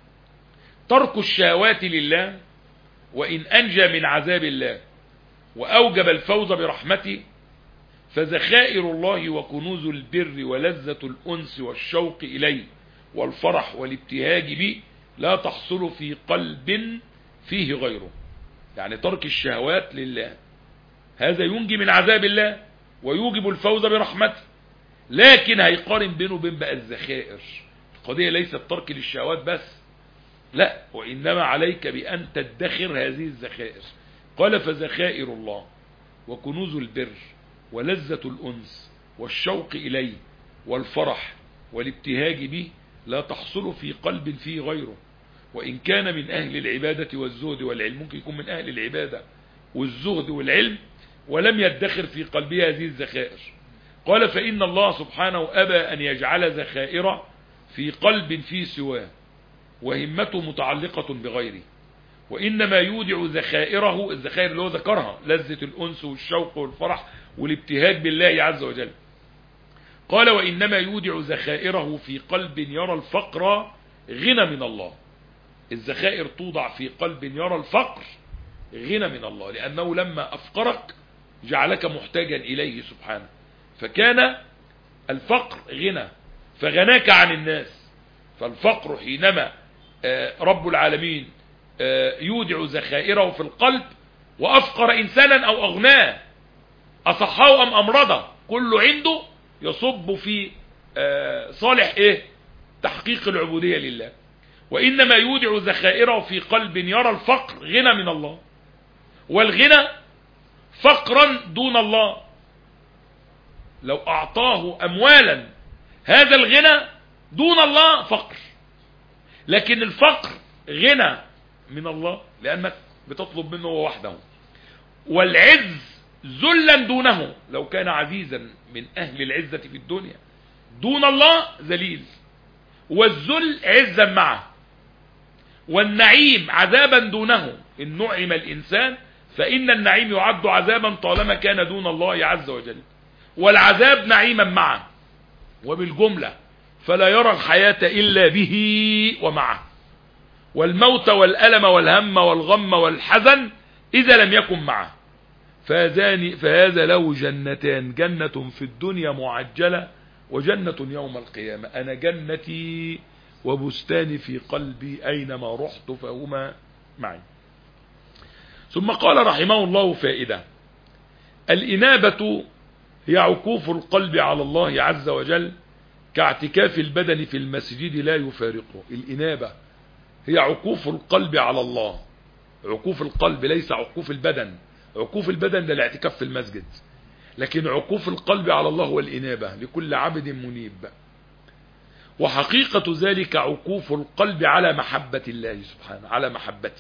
ترك الشهوات لله وإن أنجى من عذاب الله وأوجب الفوز برحمته، فذخائر الله وكنوز البر ولذة الأنس والشوق إليه والفرح والابتهاج به لا تحصل في قلب فيه غيره. يعني ترك الشهوات لله هذا ينجي من عذاب الله ويوجب الفوز برحمته، لكن هيقارن بينه وبين بقى الذخائر. القضية ليست ترك للشهوات بس، لا، وإنما عليك بأن تدخر هذه الذخائر. قال: فذخائر الله وكنوز البر ولذة الأنس والشوق إليه والفرح والابتهاج به لا تحصل في قلب فيه غيره، وإن كان من أهل العبادة والزهد والعلم. ممكن يكون من أهل العبادة والزهد والعلم ولم يدخر في قلبه هذه الذخائر. قال: فإن الله سبحانه أبى أن يجعل ذخائر في قلب فيه سواه وهمته متعلقة بغيره، وإنما يودع ذخائره، الذخائر اللي هو ذكرها، لذة الأنس والشوق والفرح والابتهاج بالله عز وجل. قال: وإنما يودع ذخائره في قلب يرى الفقر غنى من الله. الذخائر توضع في قلب يرى الفقر غنى من الله، لأنه لما أفقرك جعلك محتاجا إليه سبحانه، فكان الفقر غنى فغناك عن الناس. فالفقر حينما رب العالمين يودع ذخائره في القلب وأفقر إنسانا أو أغناه، أصحاه أم أمرضه، كله عنده يصب في صالح تحقيق العبودية لله. وإنما يودع ذخائره في قلب يرى الفقر غنى من الله، والغنى فقرا دون الله. لو أعطاه أموالا هذا الغنى دون الله فقر، لكن الفقر غنى من الله لأنك بتطلب منه وحده. والعز ذلا دونه، لو كان عزيزا من أهل العزة في الدنيا دون الله ذليل، والذل عزا معه. والنعيم عذابا دونه، إن نعم الإنسان فإن النعيم يعد عذابا طالما كان دون الله عز وجل. والعذاب نعيما معه، وبالجملة فلا يرى الحياة إلا به ومعه، والموت والألم والهم والغم والحزن إذا لم يكن معه. فهذا له جنتان، جنة في الدنيا معجلة وجنة يوم القيامة. أنا جنتي وبستاني في قلبي، أينما رحت فهما معي. ثم قال رحمه الله فائدة: الإنابة هي عكوف القلب على الله عز وجل كاعتكاف البدن في المسجد لا يفارقه. الإنابة هي عكوف القلب على الله، عكوف القلب ليس عكوف البدن. عكوف البدن ده الاعتكاف في المسجد، لكن عكوف القلب على الله هو الإنابة لكل عبد منيب. وحقيقة ذلك عكوف القلب على محبة الله سبحانه، على محبته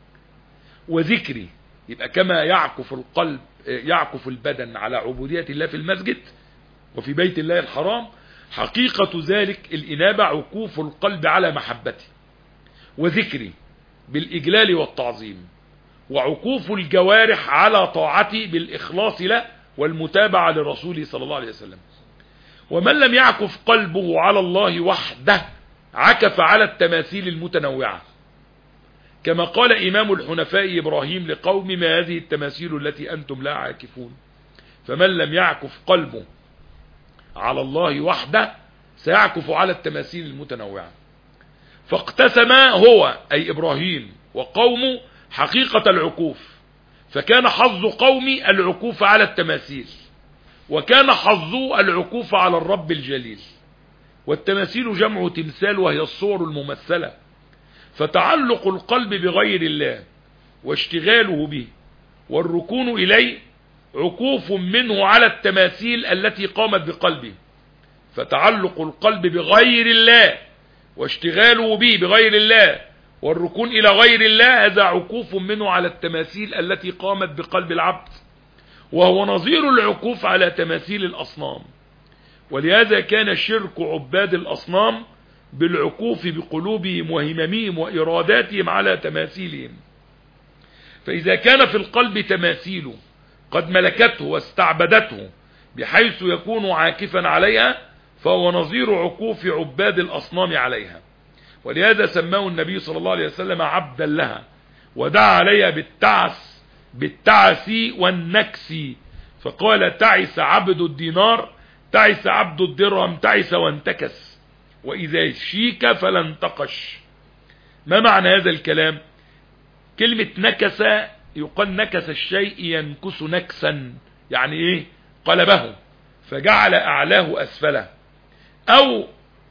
وذكري. يبقى كما يعكف القلب يعكف البدن على عبودية الله في المسجد وفي بيت الله الحرام، حقيقة ذلك الإنابة عكوف القلب على محبته وذكري بالإجلال والتعظيم، وعكوف الجوارح على طاعته بالإخلاص له والمتابعة لرسوله صلى الله عليه وسلم. ومن لم يعكف قلبه على الله وحده عكف على التماثيل المتنوعة، كما قال إمام الحنفاء إبراهيم لقوم: ما هذه التماثيل التي أنتم لا عاكفون. فمن لم يعكف قلبه على الله وحده سيعكف على التماثيل المتنوعة. فاقتسم هو أي إبراهيم وقومه حقيقة العكوف، فكان حظ قومي العكوف على التماثيل، وكان حظه العكوف على الرب الجليل. والتماثيل جمع تمثال، وهي الصور الممثلة. فتعلق القلب بغير الله واشتغاله به والركون إليه عكوف منه على التماثيل التي قامت بقلبه. فتعلق القلب بغير الله واشتغاله به بغير الله والركون إلى غير الله هذا عكوف منه على التماثيل التي قامت بقلب العبد، وهو نظير العكوف على تماثيل الأصنام. ولهذا كان شرك عباد الأصنام بالعكوف بقلوبهم وهممهم وإراداتهم على تماثيلهم. فإذا كان في القلب تماثيل قد ملكته واستعبدته بحيث يكون عاكفا عليها، فهو نظير عكوف عباد الأصنام عليها. ولهذا سماه النبي صلى الله عليه وسلم عبدا لها، ودعا عليها بالتعس والنكس، فقال: تعس عبد الدينار، تعس عبد الدرهم، تعس وانتكس، وإذا شيك فلا انتقش. ما معنى هذا الكلام؟ كلمة نكس يقال نكس الشيء ينكس نكسا، يعني ايه؟ قلبه فجعل أعلاه أسفله، أو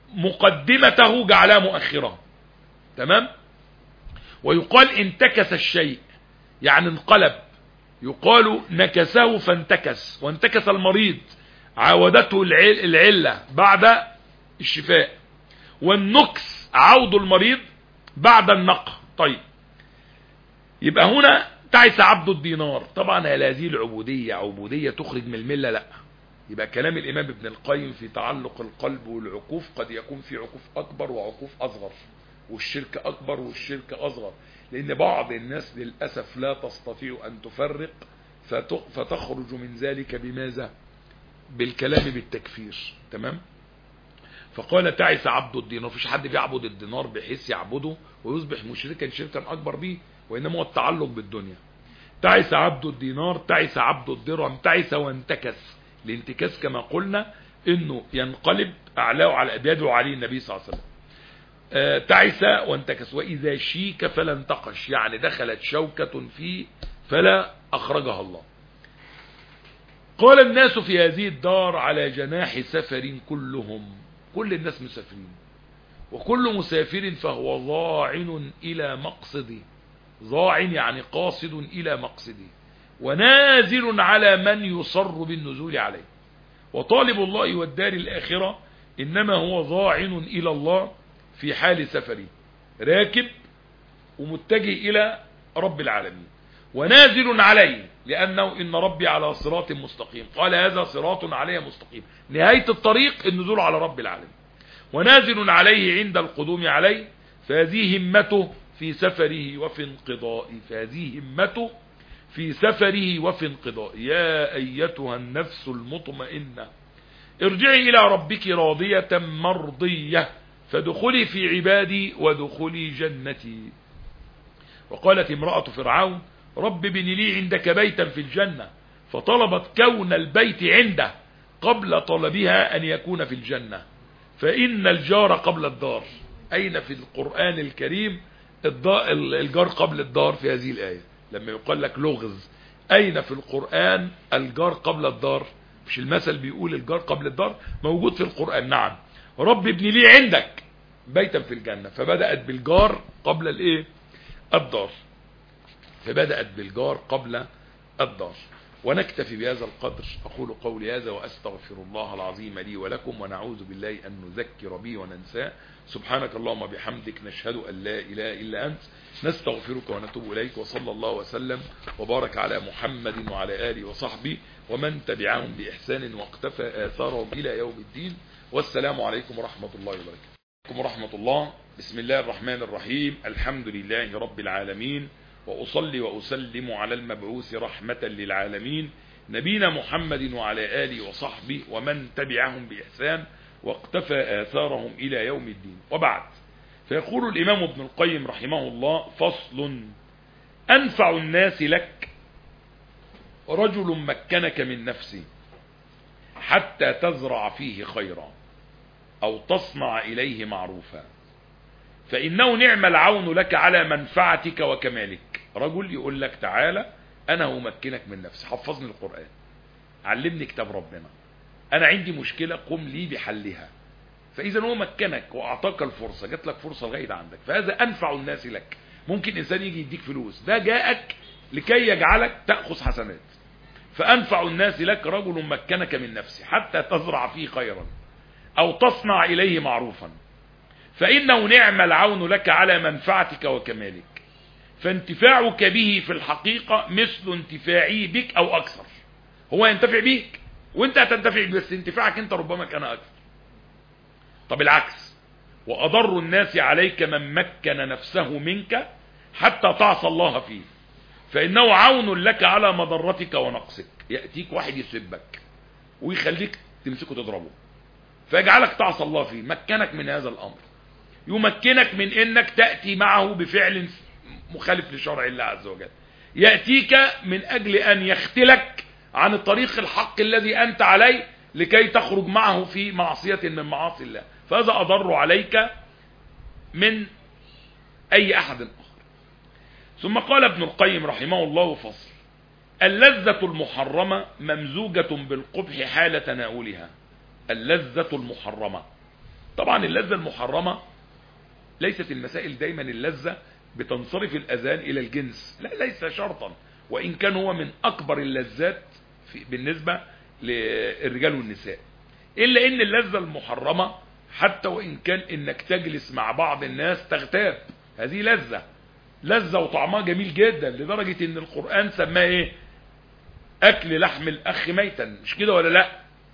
مقدمته جعلها مؤخرة. تمام؟ ويقال انتكس الشيء يعني انقلب، يقال نكسه فانتكس. وانتكس المريض عاودته العلة بعد الشفاء، والنكس عود المريض بعد النقع. طيب، يبقى هنا تعس عبد الدينار. طبعا هذه العبودية عبودية تخرج من الملة؟ لا. يبقى كلام الإمام ابن القيم في تعلق القلب والعكوف قد يكون في عكوف أكبر وعكوف أصغر، والشرك أكبر والشرك أصغر، لأن بعض الناس للأسف لا تستطيع أن تفرق، فتخرج من ذلك بماذا؟ بالكلام بالتكفير. تمام؟ فقال: تعس عبد الدينار. مفيش حد بيعبد الدينار بحيث يعبده ويصبح مشركا شركا أكبر به، وإنما هو التعلق بالدنيا. تعس عبد الدينار، تعس عبد الدرهم، تعس وانتكس. الانتكاس كما قلنا انه ينقلب اعلاه على ابياده عليه النبي صلى الله عليه وسلم. تعس وانتكس. واذا شيك فلا انتقش، يعني دخلت شوكة فيه فلا اخرجها الله. قال: الناس في هذه الدار على جناح سفر كلهم. كل الناس مسافرين، وكل مسافر فهو ضاعن الى مقصده. ضاعن يعني قاصد الى مقصده، ونازل على من يصر بالنزول عليه. وطالب الله والدار الآخرة إنما هو ضاعن إلى الله في حال سفره، راكب ومتجه إلى رب العالمين، ونازل عليه لأنه إن ربي على صراط مستقيم. قال: هذا صراط عليه مستقيم. نهاية الطريق النزول على رب العالمين. ونازل عليه عند القدوم عليه، فهذه همته في سفره وفي انقضائه. فهذه همته في سفره وفي انقضائه. يا أيتها النفس المطمئنة ارجعي إلى ربك راضية مرضية فادخلي في عبادي وادخلي جنتي. وقالت امرأة فرعون رب ابن لي عندك بيتا في الجنة، فطلبت كون البيت عنده قبل طلبها أن يكون في الجنة، فإن الجار قبل الدار. أين في القرآن الكريم الجار قبل الدار في هذه الآية؟ لما يقال لك لغز، أين في القرآن الجار قبل الدار؟ مش المثل بيقول الجار قبل الدار؟ موجود في القرآن. نعم، رب ابن لي عندك بيتا في الجنة، فبدأت بالجار قبل الايه؟ الدار، فبدأت بالجار قبل الدار. ونكتفي بهذا القدر. أقول قولي هذا وأستغفر الله العظيم لي ولكم، ونعوذ بالله أن نذكر به وننساه. سبحانك اللهم بحمدك، نشهد أن لا إله إلا أنت، نستغفرك ونتوب إليك. وصلى الله وسلم وبارك على محمد وعلى آله وصحبه ومن تبعهم بإحسان واقتفى آثارهم إلى يوم الدين. والسلام عليكم ورحمة الله وبركاته. ورحمة الله. بسم الله الرحمن الرحيم. الحمد لله رب العالمين، وأصلي وأسلم على المبعوث رحمة للعالمين نبينا محمد وعلى آله وصحبه ومن تبعهم بإحسان واقتفى آثارهم إلى يوم الدين. وبعد، فيقول الإمام ابن القيم رحمه الله: فصل: أنفع الناس لك رجل مكنك من نفسه حتى تزرع فيه خيرا أو تصنع إليه معروفا، فإنه نعم العون لك على منفعتك وكمالك. رجل يقول لك تعالى أنا همكنك من نفسي، حفظني القرآن، علمني كتاب ربنا، أنا عندي مشكلة قم لي بحلها. فإذا هو مكنك وأعطاك الفرصة، جات لك فرصة غاية عندك، فهذا أنفع الناس لك. ممكن إنسان يجي يديك فلوس، ده جاءك لكي يجعلك تأخذ حسنات. فأنفع الناس لك رجل مكنك من نفسه حتى تزرع فيه خيرا أو تصنع إليه معروفا، فإنه نعم العون لك على منفعتك وكمالك، فانتفاعك به في الحقيقة مثل انتفاعي بك أو أكثر. هو ينتفع بيك وانت هتنتفع، بس انتفاعك انت ربما كان أكثر. طب العكس: وأضر الناس عليك من مكن نفسه منك حتى تعصى الله فيه، فإنه عون لك على مضرتك ونقصك. يأتيك واحد يسبك ويخليك تمسكه تضربه فيجعلك تعصى الله فيه، مكنك من هذا الأمر، يمكنك من انك تأتي معه بفعل مخالف لشرع الله عز وجل، يأتيك من أجل أن يختلك عن الطريق الحق الذي أنت عليه لكي تخرج معه في معصية من معاصي الله، فهذا أضر عليك من أي أحد آخر. ثم قال ابن القيم رحمه الله: فصل: اللذة المحرمة ممزوجة بالقبح حال تناولها. اللذة المحرمة، طبعا اللذة المحرمة ليست المسائل دايما اللذة بتنصرف الأذان إلى الجنس، لا، ليس شرطا، وإن كان هو من أكبر اللذات بالنسبة للرجال والنساء، إلا إن اللذة المحرمة حتى وإن كان إنك تجلس مع بعض الناس تغتاب، هذه لذة وطعمها جميل جدا، لدرجة إن القرآن سماه إيه؟ أكل لحم الأخ ميتا، مش كده ولا لا؟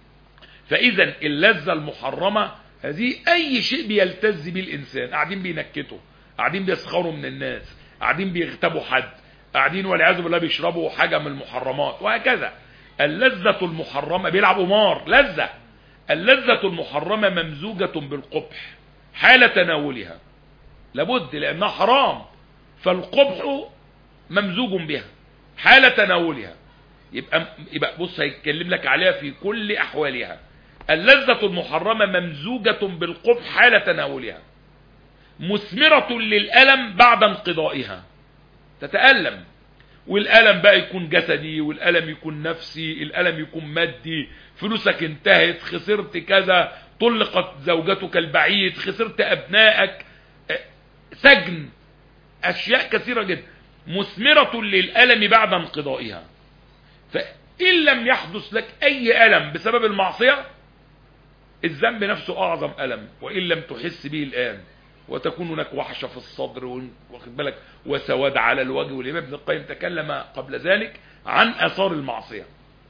فإذا اللذة المحرمة هذه أي شيء بيلتز به الإنسان، قاعدين بينكتوا، قاعدين بيسخروا من الناس، قاعدين بيغتابوا حد، قاعدين والعياذ بالله بيشربوا حاجة من المحرمات، وهكذا. اللذة المحرمة بيلعب قمار، لذة. اللذة المحرمة ممزوجة بالقبح حال تناولها، لابد، لأنها حرام، فالقبح ممزوج بها حال تناولها. يبقى بص، هيتكلم لك عليها في كل أحوالها. اللذة المحرمة ممزوجة بالقبح حال تناولها، مثمرة للألم بعد انقضائها، تتألم، والألم بقى يكون جسدي، والألم يكون نفسي، الألم يكون مادي، فلوسك انتهت، خسرت كذا، طلقت زوجتك البعيد، خسرت أبنائك، سجن، أشياء كثيرة جدا، مثمرة للألم بعد انقضائها. فإن لم يحدث لك أي ألم بسبب المعصية، الذنب نفسه أعظم ألم، وإن لم تحس به الآن، وتكون هناك وحشة في الصدر، واخد بالك، وسواد على الوجه. والإمام ابن القيم تكلم قبل ذلك عن آثار المعصية،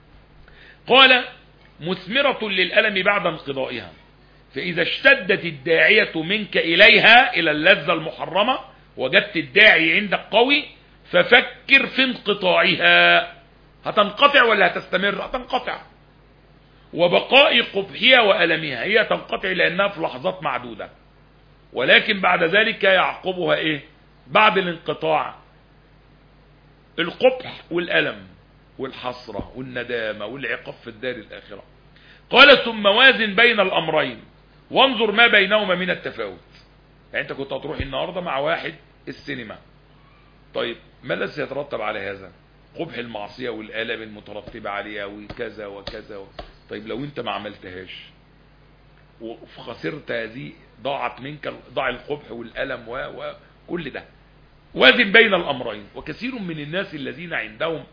قال: مثمرة للألم بعد انقضائها، فإذا اشتدت الداعية منك إليها، إلى اللذة المحرمة، وجدت الداعي عندك قوي، ففكر في انقطاعها. هتنقطع ولا هتستمر؟ هتنقطع. وبقاء قبحها وألمها، هي تنقطع لأنها في لحظات معدودة، ولكن بعد ذلك يعقبها ايه؟ بعد الانقطاع القبح والألم والحسرة والندامة والعقاب في الدار الآخرة. قال ثم وازن بين الأمرين وانظر ما بينهما من التفاوت. يعني انت كنت هتروح النهاردة مع واحد السينما، طيب ما الذي يترتب على هذا؟ قبح المعصية والآلام المترتبة عليها وكذا وكذا طيب لو انت ما عملتهاش وخسرت هذه، ضاعت منك، ضاع القبح والألم وكل ده. وازن بين الأمرين. وكثير من الناس الذين عندهم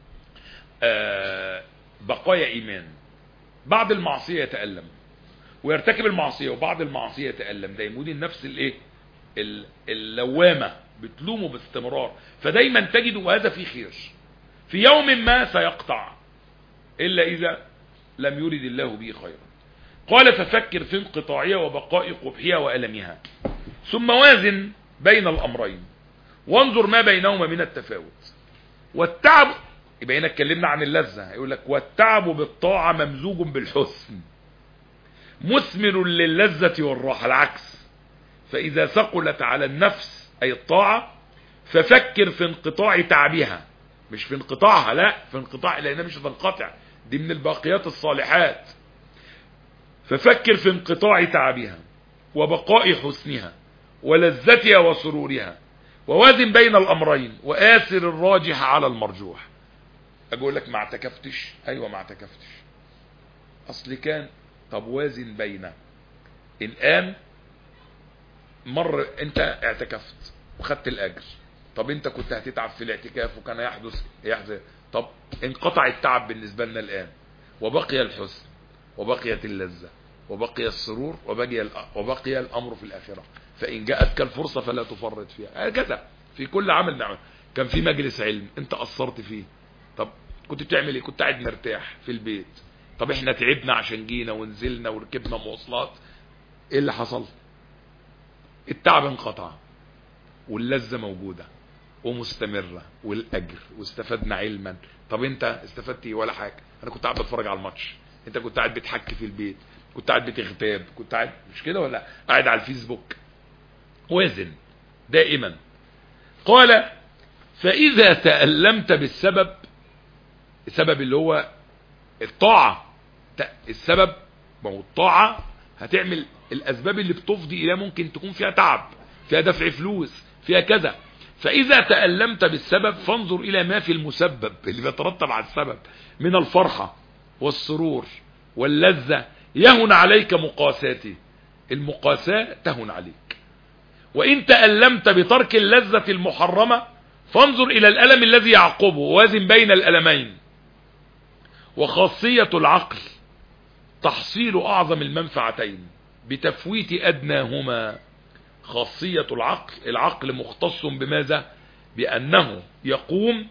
بقايا إيمان بعد المعصية يتألم ويرتكب المعصية، وبعد المعصية يتألم، ده يمود النفس الايه اللوامة بتلومه باستمرار، فدايما تجد وهذا فيه خير، في يوم ما سيقطع إلا إذا لم يرد الله به خيرا. قال ففكر في انقطاعها وبقاء قبحها وألمها، ثم وازن بين الأمرين وانظر ما بينهما من التفاوت. والتعب، يبقى هنا اتكلمنا عن اللذة، يقول لك والتعب بالطاعة ممزوج بالحسن مثمر للذة والراحة. العكس، فإذا ثقلت على النفس أي الطاعة ففكر في انقطاع تعبها، مش في انقطاعها، لا، في انقطاع، لأنها مش هتنقطع، دي من الباقيات الصالحات. ففكر في انقطاع تعبها وبقاء حسنها ولذتها وسرورها، ووازن بين الأمرين وآثر الراجح على المرجوح. أقول لك ما اعتكفتش، أيوة ما اعتكفتش، أصل كان، طب وازن بين الآن مر أنت اعتكفت وخدت الأجر، طب أنت كنت هتتعب في الاعتكاف وكان يحدث، طب انقطع التعب بالنسبة لنا الآن وبقي الحسن وبقيت اللذة وبقي السرور وبقي الأمر في الآخرة، فإن جاءتك الفرصة فلا تفرط فيها. هكذا في كل عمل نعمل. كان في مجلس علم انت قصرت فيه، طب كنت بتعمل ايه؟ كنت قاعد مرتاح في البيت، طب احنا تعبنا عشان جينا ونزلنا وركبنا مواصلات، ايه اللي حصل؟ التعب انقطع واللذة موجودة ومستمرة والأجر واستفدنا علما. طب انت استفدت ايه؟ ولا حاجة، انا كنت قاعد بتفرج على الماتش، انت كنت قاعد بتحكي في البيت، كنت قاعد بتغتاب، كنت قاعد مش كده ولا قاعد على الفيسبوك. وازن دائما. قال فإذا تألمت بالسبب، السبب اللي هو الطاعة، السبب ما هو الطاعة هتعمل الأسباب اللي بتفضي إلى ممكن تكون فيها تعب، فيها دفع فلوس، فيها كذا. فإذا تألمت بالسبب فانظر إلى ما في المسبب اللي بيترتب على السبب من الفرحة والسرور واللذة، يهن عليك مقاساته، المقاساة تهن عليك. وإن تألمت بترك اللذة المحرمة فانظر إلى الألم الذي يعقبه، ووازن بين الألمين. وخاصية العقل تحصيل أعظم المنفعتين بتفويت أدناهما. خاصية العقل، العقل مختص بماذا؟ بأنه يقوم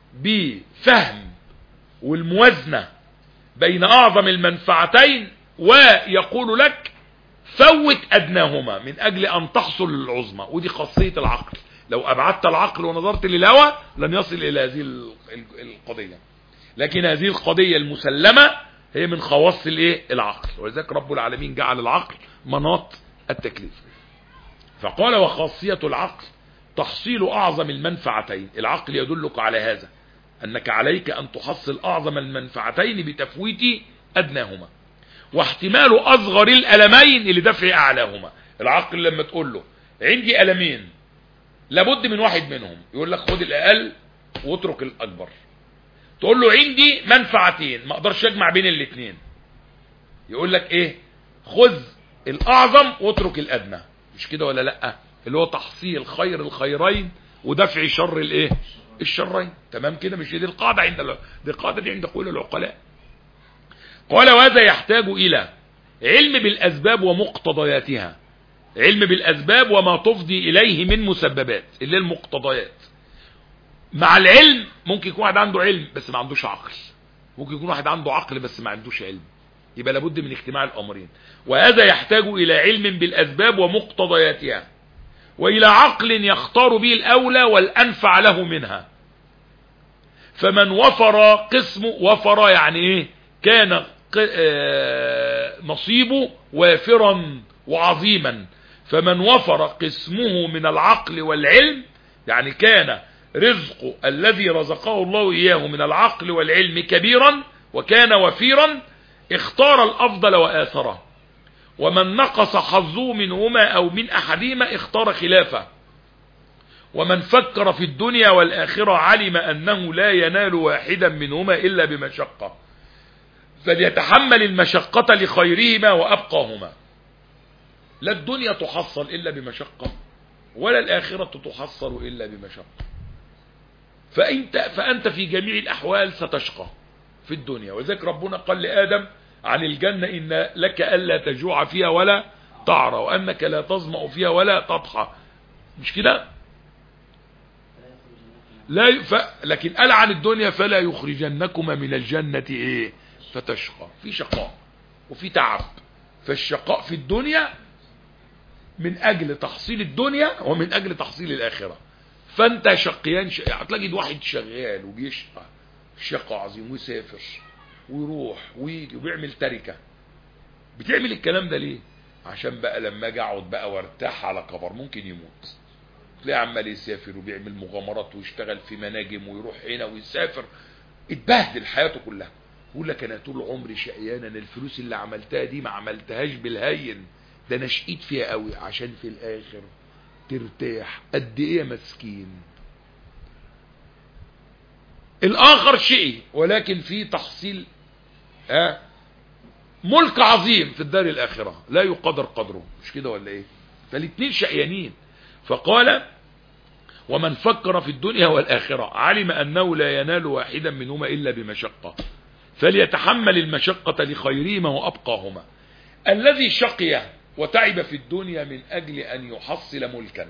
بفهم والموازنة بين أعظم المنفعتين، ويقول لك فوت أدناهما من أجل أن تحصل للعظمى. ودي خاصية العقل، لو أبعدت العقل ونظرت للهوى لن يصل إلى هذه القضية، لكن هذه القضية المسلمة هي من خواص العقل، ولذلك رب العالمين جعل العقل مناط التكليف. فقال وخاصية العقل تحصيل أعظم المنفعتين. العقل يدلك على هذا، أنك عليك أن تحصل أعظم المنفعتين بتفويت أدناهما، واحتمال أصغر الألمين لدفع أعلاهما. العقل لما تقول له عندي ألمين لابد من واحد منهم، يقول لك خد الأقل واترك الأكبر. تقول له عندي منفعتين ما اقدرش اجمع بين الاثنين، يقول لك ايه؟ خذ الأعظم واترك الأدنى. مش كده ولا لا؟ اللي هو تحصيل خير الخيرين ودفع شر الشرين. تمام كده؟ مش دي القاعدة دي القاعدة دي عند قول العقلاء. قال وهذا يحتاج إلى علم بالأسباب ومقتضياتها، علم بالأسباب وما تفضي إليه من مسببات اللي هي المقتضيات. مع العلم ممكن يكون واحد عنده علم بس ما عندوش عقل، ممكن يكون واحد عنده عقل بس ما عندوش علم، يبقى لابد من اجتماع الأمرين. وهذا يحتاج إلى علم بالأسباب ومقتضياتها وإلى عقل يختار به الأولى والأنفع له منها. فمن وفر قسمه، وفر يعني ايه؟ كان نصيبه وافرا وعظيما. فمن وفر قسمه من العقل والعلم، يعني كان رزقه الذي رزقه الله إياه من العقل والعلم كبيرا وكان وفيرا، اختار الأفضل وآثره. ومن نقص حظه منهما أو من أحدهما اختار خلافه. ومن فكر في الدنيا والآخرة علم أنه لا ينال واحدا منهما إلا بمشقة، فليتحمل المشقة لخيرهما وأبقاهما. لا الدنيا تحصل إلا بمشقة، ولا الآخرة تحصل إلا بمشقة. فأنت في جميع الأحوال ستشقى في الدنيا. وذلك ربنا قال لآدم عن الجنة: إن لك ألا تجوع فيها ولا تعرى، وأنك لا تظمأ فيها ولا تضحى. مش كده؟ لكن قال عن الدنيا: فلا يخرجنكما من الجنة ايه فتشقى. في شقاء وفي تعب. فالشقاء في الدنيا من اجل تحصيل الدنيا ومن اجل تحصيل الاخرة. فانت شقيان هتلاقي واحد شغال وبيشقى شقاء عظيم ويسافر ويروح ويجي وبيعمل تركة. بتعمل الكلام ده ليه؟ عشان بقى لما اجي اقعد بقى وارتاح على قبر ممكن يموت. تلاقيه عمال يسافر وبيعمل مغامرات ويشتغل في مناجم ويروح هنا ويسافر، اتبهدل حياته كلها. يقول لك انا طول عمري شقيان، انا الفلوس اللي عملتها دي ما عملتهاش بالهين، ده انا شقيت فيها قوي عشان في الاخر ترتاح. قد ايه يا مسكين. الاخر شقي ولكن في تحصيل ملك عظيم في الدار الاخره لا يقدر قدره. مش كده ولا ايه؟ فالاثنين شقيانين. فقال: ومن فكر في الدنيا والآخرة علم أنه لا ينال واحدا منهما إلا بمشقة، فليتحمل المشقة لخيرهما وأبقاهما. الذي شقي وتعب في الدنيا من أجل أن يحصل ملكا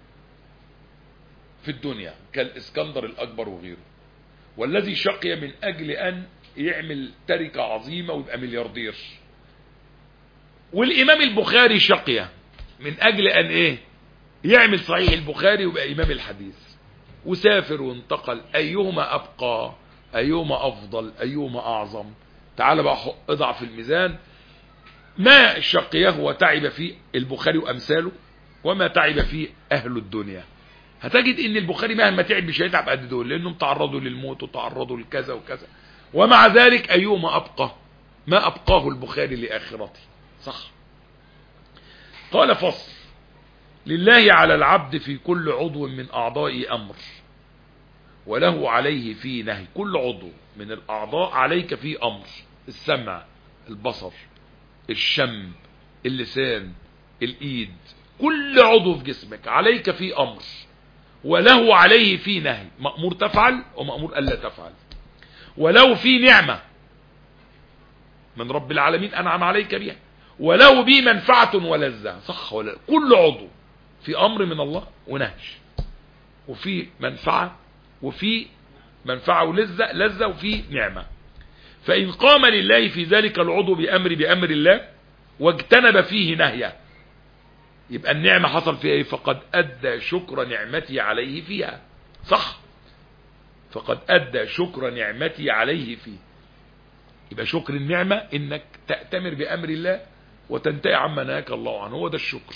في الدنيا كالإسكندر الأكبر وغيره، والذي شقي من أجل أن يعمل تركة عظيمة ويبقى ملياردير. والإمام البخاري شقي من أجل أن إيه؟ يعمل صحيح البخاري ويبقى إمام الحديث، وسافر وانتقل. أيهما أبقى؟ أيهما أفضل؟ أيهما أعظم؟ تعال بقى اضع في الميزان ما شقيه وتعب فيه البخاري وأمثاله وما تعب فيه أهل الدنيا. هتجد إن البخاري مهما تعب مش هيتعب قد دول، لأنهم تعرضوا للموت وتعرضوا لكذا وكذا، ومع ذلك أيهما أبقى؟ ما أبقاه البخاري لآخرته. صح. قال: فصل: لله على العبد في كل عضو من أعضاء أمر، وله عليه فيه نهي. كل عضو من الأعضاء عليك فيه أمر: السمع، البصر، الشم، اللسان، الإيد. كل عضو في جسمك عليك فيه أمر، وله عليه فيه نهي. مأمور تفعل ومأمور ألا تفعل. ولو فيه نعمة من رب العالمين أنعم عليك بها، ولو به منفعة ولذة. صح ولا؟ كل عضو في أمر من الله ونهي، وفي منفعة، وفي منفعة ولذة، وفي نعمة. فإن قام لله في ذلك العضو بأمر الله واجتنب فيه نهيه، يبقى النعمة حصل فيها ايه؟ فقد أدى شكر نعمتي عليه فيها. صح. فقد أدى شكر نعمتي عليه فيه. يبقى شكر النعمة انك تأتمر بأمر الله وتنتهي عما نهاك الله عنه، هو ده الشكر.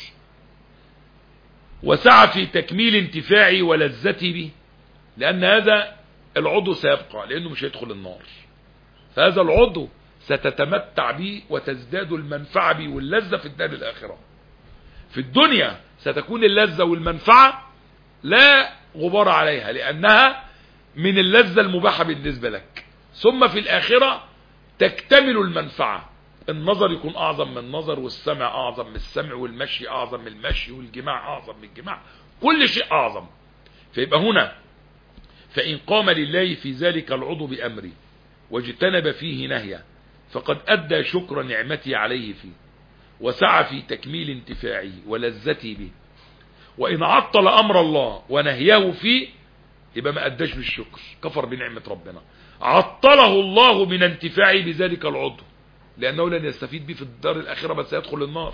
وسعى في تكميل انتفاعي ولذتي به، لأن هذا العضو سيبقى، لأنه مش هيدخل النار. فهذا العضو ستتمتع به وتزداد المنفعة به واللذة في الدار الآخرة. في الدنيا ستكون اللذة والمنفعة لا غبار عليها، لأنها من اللذة المباحة بالنسبة لك. ثم في الآخرة تكتمل المنفعة، النظر يكون أعظم من النظر، والسمع أعظم من السمع، والمشي أعظم من المشي، والجماع أعظم من الجماع، كل شيء أعظم. فيبقى هنا: فإن قام لله في ذلك العضو بأمري واجتنب فيه نهيه فقد أدى شكر نعمتي عليه فيه، وسعى في تكميل انتفاعه ولذتي به. وإن عطل أمر الله ونهيه فيه يبقى ما أداش بالشكر، كفر بنعمة ربنا. عطله الله من انتفاعه بذلك العضو، لأنه لن يستفيد به في الدار الآخرة بس يدخل النار.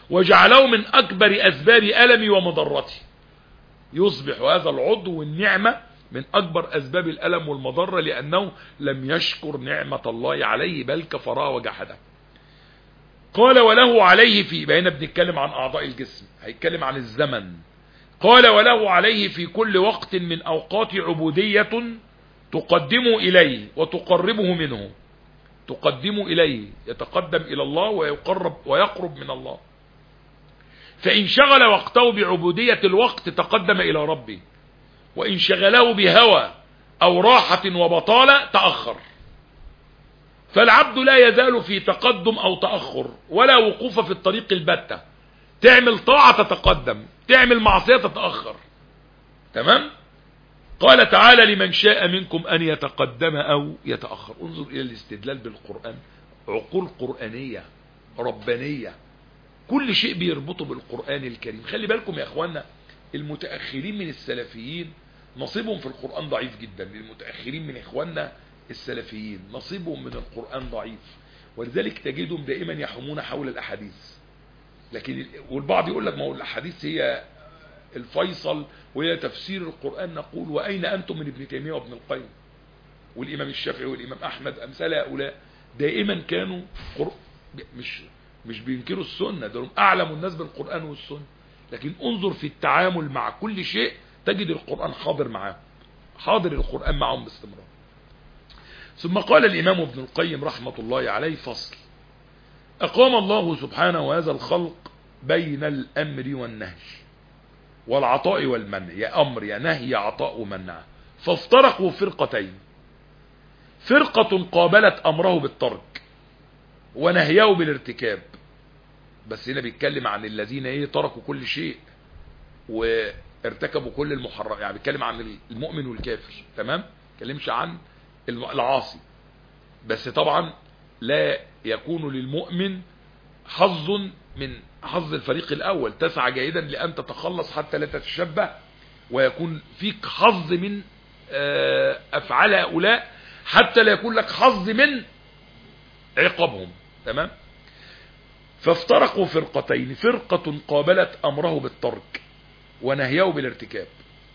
وجعله من أكبر أسباب ألمي ومضرتي. يصبح هذا العضو والنعمة من أكبر أسباب الألم والمضرة، لأنه لم يشكر نعمة الله عليه بل كفرها وجحدها. قال وله عليه في، بقينا بنتكلم عن أعضاء الجسم، هيتكلم عن الزمن. قال وله عليه في كل وقت من أوقات عبودية تقدم إليه وتقربه منه. تقدم إليه، يتقدم إلى الله ويقرب من الله. فإن شغل وقته بعبودية الوقت تقدم إلى ربه، وإن شغله بهوى أو راحة وبطالة تأخر. فالعبد لا يزال في تقدم أو تأخر ولا وقوف في الطريق البتة. تعمل طاعة تتقدم، تعمل معصية تتأخر. تمام؟ قال تعالى لمن شاء منكم أن يتقدم أو يتأخر. انظر إلى الاستدلال بالقرآن، عقول قرآنية ربانية، كل شيء بيربطه بالقرآن الكريم. خلي بالكم يا أخوانا، المتأخرين من السلفيين نصيبهم في القرآن ضعيف جدا. المتأخرين من إخواننا السلفيين نصيبهم من القرآن ضعيف، ولذلك تجدهم دائما يحومون حول الأحاديث. لكن والبعض يقول لك ما هو الأحاديث هي الفيصل وهي تفسير القرآن. نقول وأين أنتم من ابن تيمية وابن القيم والإمام الشافعي والإمام أحمد؟ أمثال هؤلاء دائما كانوا مش بينكروا السنة، دول أعلم الناس بالقرآن والسنة، لكن انظر في التعامل مع كل شيء تجد القرآن حاضر معاهم، حاضر القرآن معهم باستمرار. ثم قال الإمام ابن القيم رحمة الله عليه: فصل: أقام الله سبحانه هذا الخلق بين الأمر والنهي والعطاء والمنع، يا أمر يا نهي يا عطاء ومنع، فافترقوا فرقتين: فرقة قابلت أمره بالترك ونهيه بالارتكاب. بس هنا بيتكلم عن الذين تركوا كل شيء وارتكبوا كل المحرم، يعني بيتكلم عن المؤمن والكافر. تمام؟ بيتكلمش عن العاصي. بس طبعا لا يكون للمؤمن حظ من حظ الفريق الأول، تسعى جيدا لأن تتخلص حتى لا تتشبه، ويكون فيك حظ من أفعال هؤلاء حتى لا يكون لك حظ من عقابهم. تمام؟ فافترقوا فرقتين: فرقة قابلت أمره بالترك ونهيه بالارتكاب،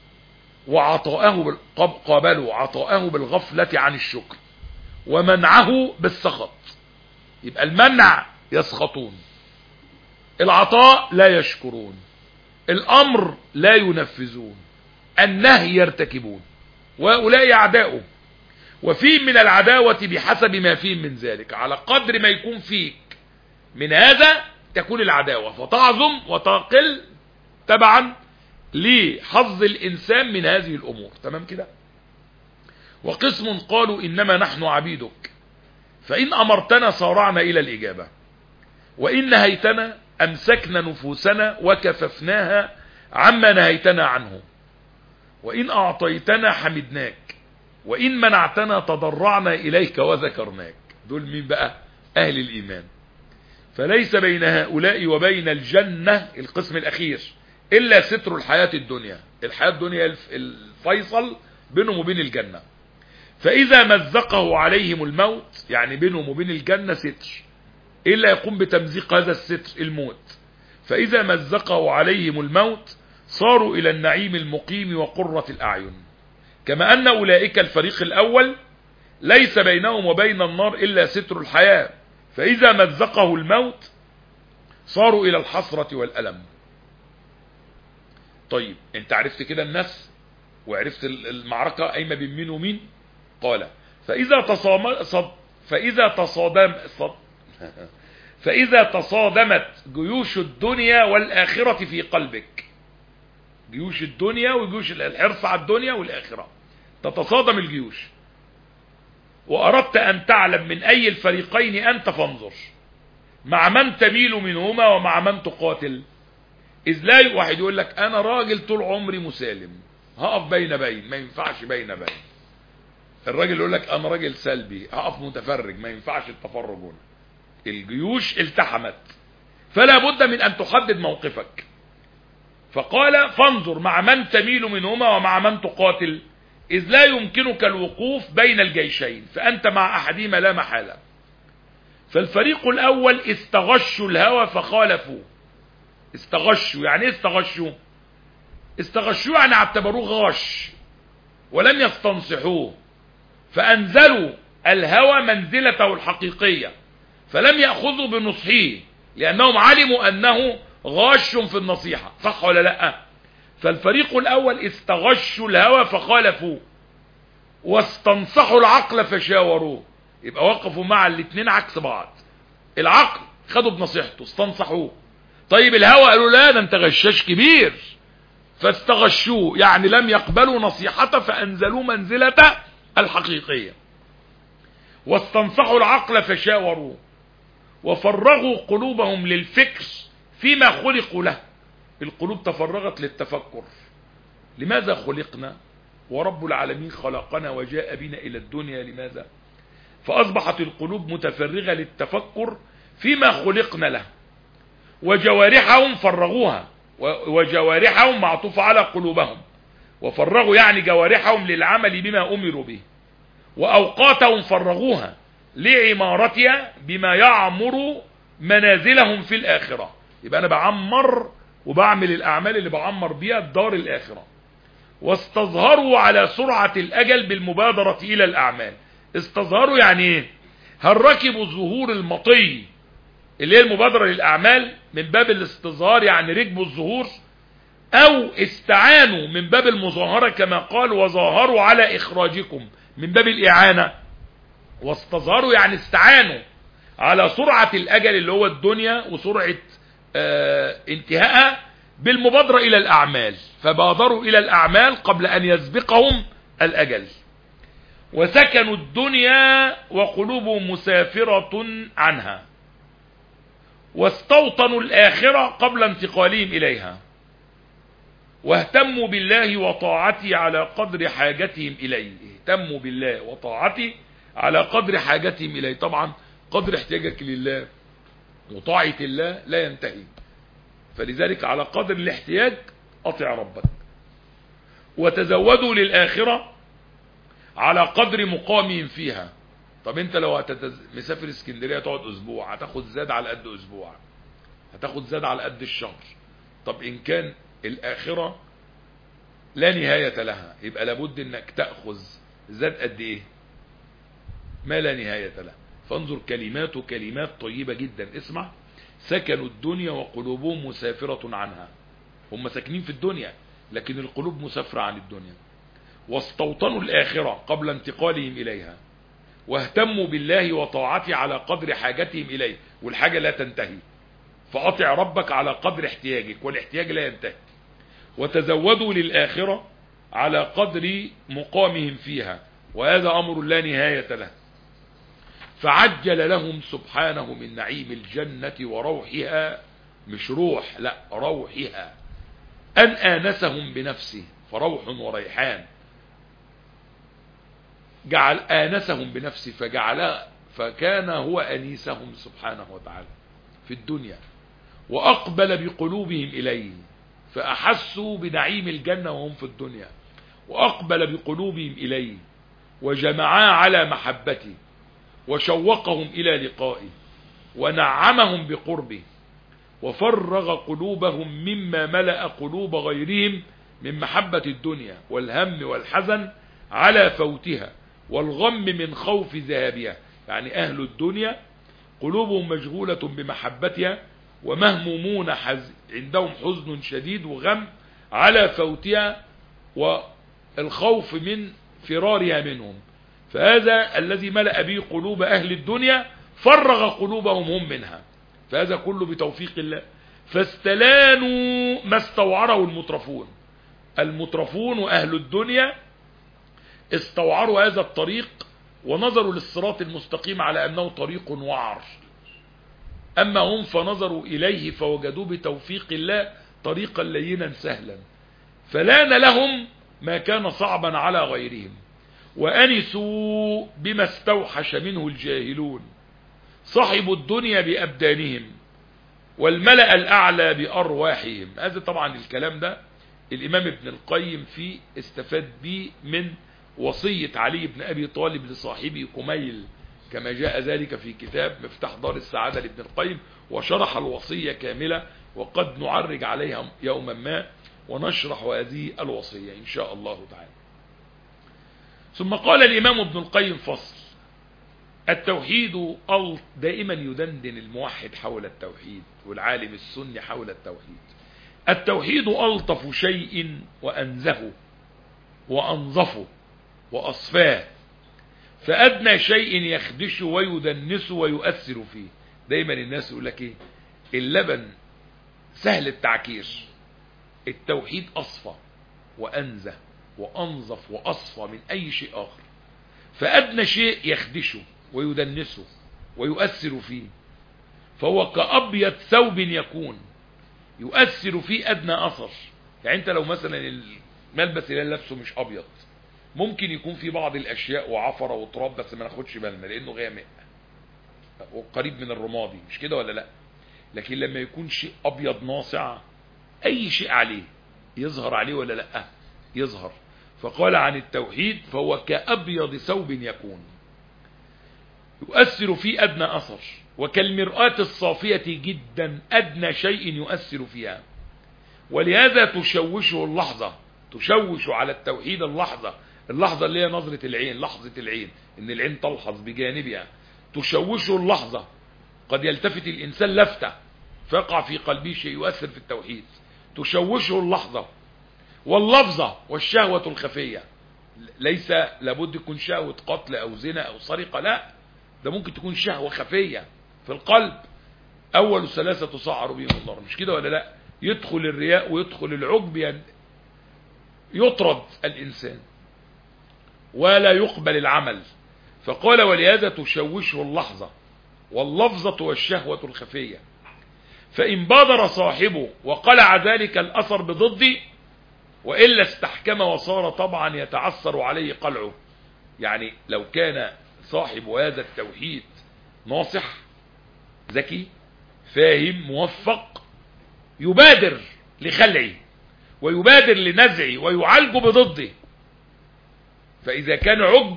قابلوا عطاءه بالغفلة عن الشكر، ومنعه بالسخط. يبقى المنع يسخطون، العطاء لا يشكرون، الأمر لا ينفذون، النهي يرتكبون، وهؤلاء أعداؤه. وفيه من العداوة بحسب ما فيه من ذلك، على قدر ما يكون فيك من هذا تكون العداوة، فتعظم وتقل تبعا لحظ الإنسان من هذه الأمور. تمام كده؟ وقسم قالوا إنما نحن عبيدك، فإن أمرتنا صارعنا إلى الإجابة، وإن نهيتنا أمسكنا نفوسنا وكففناها عما نهيتنا عنه، وإن أعطيتنا حمدناك، وإن منعتنا تضرعنا إليك وذكرناك. دول مين بقى؟ أهل الإيمان. فليس بين هؤلاء وبين الجنة القسم الأخير إلا ستر الحياة الدنيا. الحياة الدنيا الفيصل بينهم وبين الجنة. فإذا مزقه عليهم الموت، يعني بينهم وبين الجنة ستر، إلا يقوم بتمزيق هذا الستر الموت. فإذا مزقه عليهم الموت صاروا إلى النعيم المقيم وقرة الأعين. كما أن أولئك الفريق الأول ليس بينهم وبين النار إلا ستر الحياة، فإذا مزقه الموت صاروا إلى الحسرة والألم. طيب انت عرفت كده الناس وعرفت المعركة قايمة بين مين ومين. قال: فإذا تصادمت جيوش الدنيا والآخرة في قلبك، جيوش الدنيا وجيوش الحرص على الدنيا والآخرة تتصادم الجيوش، وأردت أن تعلم من أي الفريقين أنت، فانظر مع من تميل منهما ومع من تقاتل. إذ لا واحد يقول لك أنا راجل طول عمري مسالم هقف بين، ما ينفعش بين. الراجل يقول لك أنا راجل سلبي هقف متفرج، ما ينفعش التفرج هنا. الجيوش التحمت، فلا بد من أن تحدد موقفك. فقال: فانظر مع من تميل منهما ومع من تقاتل، إذ لا يمكنك الوقوف بين الجيشين، فأنت مع أحدهما لا محالة. فالفريق الأول استغشوا الهوى فخالفوا، استغشوا. يعني ايه استغشوا؟ استغشوا يعني اعتبروه غاش ولم يستنصحوه، فأنزلوا الهوى منزلته الحقيقية، فلم يأخذوا بنصحه لأنهم علموا أنه غاش في النصيحة. صح ولا لا؟ فالفريق الأول استغشوا الهوى فخالفوه، واستنصحوا العقل فشاوروه. يبقى وقفوا مع الاثنين عكس بعض. العقل خدوا بنصيحته استنصحوه، طيب الهوى قالوا لا ده انت غشاش كبير، فاستغشوه يعني لم يقبلوا نصيحته فأنزلوا منزلة الحقيقية. واستنصحوا العقل فشاوروه، وفرغوا قلوبهم للفكر فيما خلقوا له. القلوب تفرغت للتفكر. لماذا خلقنا؟ ورب العالمين خلقنا وجاء بنا إلى الدنيا لماذا؟ فأصبحت القلوب متفرغة للتفكر فيما خلقنا له. وجوارحهم فرغوها، وجوارحهم معطوف على قلوبهم، وفرغوا يعني جوارحهم للعمل بما أمروا به. وأوقاتهم فرغوها لعمارتها بما يعمر منازلهم في الآخرة. يبقى أنا بعمر وبعمل الأعمال اللي بعمر بيها الدار الآخرة. واستظهروا على سرعة الأجل بالمبادرة إلى الأعمال. استظهروا يعني إيه؟ هل ركبوا ظهور المطي اللي هي المبادرة للأعمال من باب الاستظهار يعني ركبوا الظهور، أو استعانوا من باب المظاهرة كما قال وظاهروا على إخراجكم من باب الإعانة. واستظهروا يعني استعانوا على سرعة الأجل اللي هو الدنيا وسرعة انتهاءها بالمبادرة إلى الأعمال، فبادروا إلى الأعمال قبل أن يسبقهم الأجل. وسكنوا الدنيا وقلوبهم مسافرة عنها، واستوطنوا الآخرة قبل انتقالهم إليها، واهتموا بالله وطاعته على قدر حاجتهم إليه. اهتموا بالله وطاعته على قدر حاجتهم إليه. طبعا قدر احتياجك لله وطاعة الله لا ينتهي، فلذلك على قدر الاحتياج أطع ربك. وتزودوا للآخرة على قدر مقامهم فيها. طب انت لو مسافر اسكندرية تقعد اسبوع، هتاخد زاد على قد اسبوع، هتاخد زاد على قد الشهر. طب ان كان الآخرة لا نهاية لها، يبقى لابد انك تأخذ زاد قد ايه؟ ما لا نهاية لها. فانظر كلماته كلمات طيبة جدا. اسمع: سكنوا الدنيا وقلوبهم مسافرة عنها. هم ساكنين في الدنيا لكن القلوب مسافرة عن الدنيا. واستوطنوا الآخرة قبل انتقالهم إليها، واهتموا بالله وطاعته على قدر حاجتهم إليه، والحاجة لا تنتهي، فأطع ربك على قدر احتياجك والاحتياج لا ينتهي. وتزودوا للآخرة على قدر مقامهم فيها، وهذا أمر لا نهاية له. فعجل لهم سبحانه من نعيم الجنة وروحها، مش روح، لا روحها، أن آنسهم بنفسه، فروح وريحان، جعل آنسهم بنفسه فكان هو أنيسهم سبحانه وتعالى في الدنيا. وأقبل بقلوبهم إليه فأحسوا بنعيم الجنة وهم في الدنيا، وأقبل بقلوبهم إليه وجمعا على محبته، وشوقهم إلى لقائه، ونعمهم بقربه، وفرغ قلوبهم مما ملأ قلوب غيرهم من محبة الدنيا والهم والحزن على فوتها، والغم من خوف ذهابها. يعني أهل الدنيا قلوبهم مشغولة بمحبتها ومهمومون، عندهم حزن شديد وغم على فوتها والخوف من فرارها منهم. فهذا الذي ملأ به قلوب أهل الدنيا فرغ قلوبهم هم منها، فهذا كله بتوفيق الله. فاستلانوا ما استوعره المترفون. المترفون وأهل الدنيا استوعروا هذا الطريق ونظروا للصراط المستقيم على أنه طريق وعر، أما هم فنظروا إليه فوجدوه بتوفيق الله طريقا لينا سهلا، فلان لهم ما كان صعبا على غيرهم، وأنسوا بما استوحش منه الجاهلون. صحبوا الدنيا بأبدانهم والملأ الأعلى بأرواحهم. هذا طبعا الكلام ده الإمام ابن القيم فيه استفاد به من وصية علي بن أبي طالب لصاحبه كميل، كما جاء ذلك في كتاب مفتاح دار السعادة لابن القيم، وشرح الوصية كاملة وقد نعرج عليها يوما ما ونشرح هذه الوصية إن شاء الله تعالى. ثم قال الإمام ابن القيم فصل: التوحيد دائما يدندن الموحد حول التوحيد والعالم السني حول التوحيد. التوحيد ألطف شيء وأنزه وأنظفه وأصفاه، فأدنى شيء يخدشه ويدنسه ويؤثر فيه. دايما الناس يقول لك ايه؟ اللبن سهل التعكير، التوحيد أصفى وأنزه وأنظف وأصفى من أي شيء آخر، فأدنى شيء يخدشه ويدنسه ويؤثر فيه، فهو كأبيض ثوب يكون يؤثر فيه أدنى أثر. يعني أنت لو مثلا الملبس اللي لابسه مش أبيض، ممكن يكون في بعض الأشياء وعفرة وتراب بس ما ناخدش بالنا لأنه غامق وقريب من الرمادي، مش كده ولا لا؟ لكن لما يكون شيء أبيض ناصع أي شيء عليه يظهر عليه ولا لا؟ يظهر. فقال عن التوحيد: فهو كأبيض ثوب يكون يؤثر فيه أدنى أثر، وكالمرآة الصافية جدا أدنى شيء يؤثر فيها، ولهذا تشوشه اللحظة، تشوش على التوحيد اللحظة اللي هي نظرة العين، لحظة العين، إن العين تلحظ بجانبها، تشوشه اللحظة. قد يلتفت الإنسان لفتة فيقع في قلبه شيء يؤثر في التوحيد، تشوشه اللحظة. واللفظة والشهوة الخفية، ليس لابد يكون شهوة قتل أو زنا أو سرقة، لا، ده ممكن تكون شهوة خفية في القلب. أول ثلاثة تصعر بهم النار، مش كده ولا لا؟ يدخل الرياء ويدخل العجب، يعني يطرد الإنسان ولا يقبل العمل. فقال: ولهذا تشوشه اللحظة واللفظة والشهوة الخفية، فإن بادر صاحبه وقلع ذلك الأثر بضده، وإلا استحكم وصار طبعا يتعثر عليه قلعه. يعني لو كان صاحب هذا التوحيد ناصح ذكي فاهم موفق، يبادر لخلعه ويبادر لنزعه ويعالجه بضده. فإذا كان عجب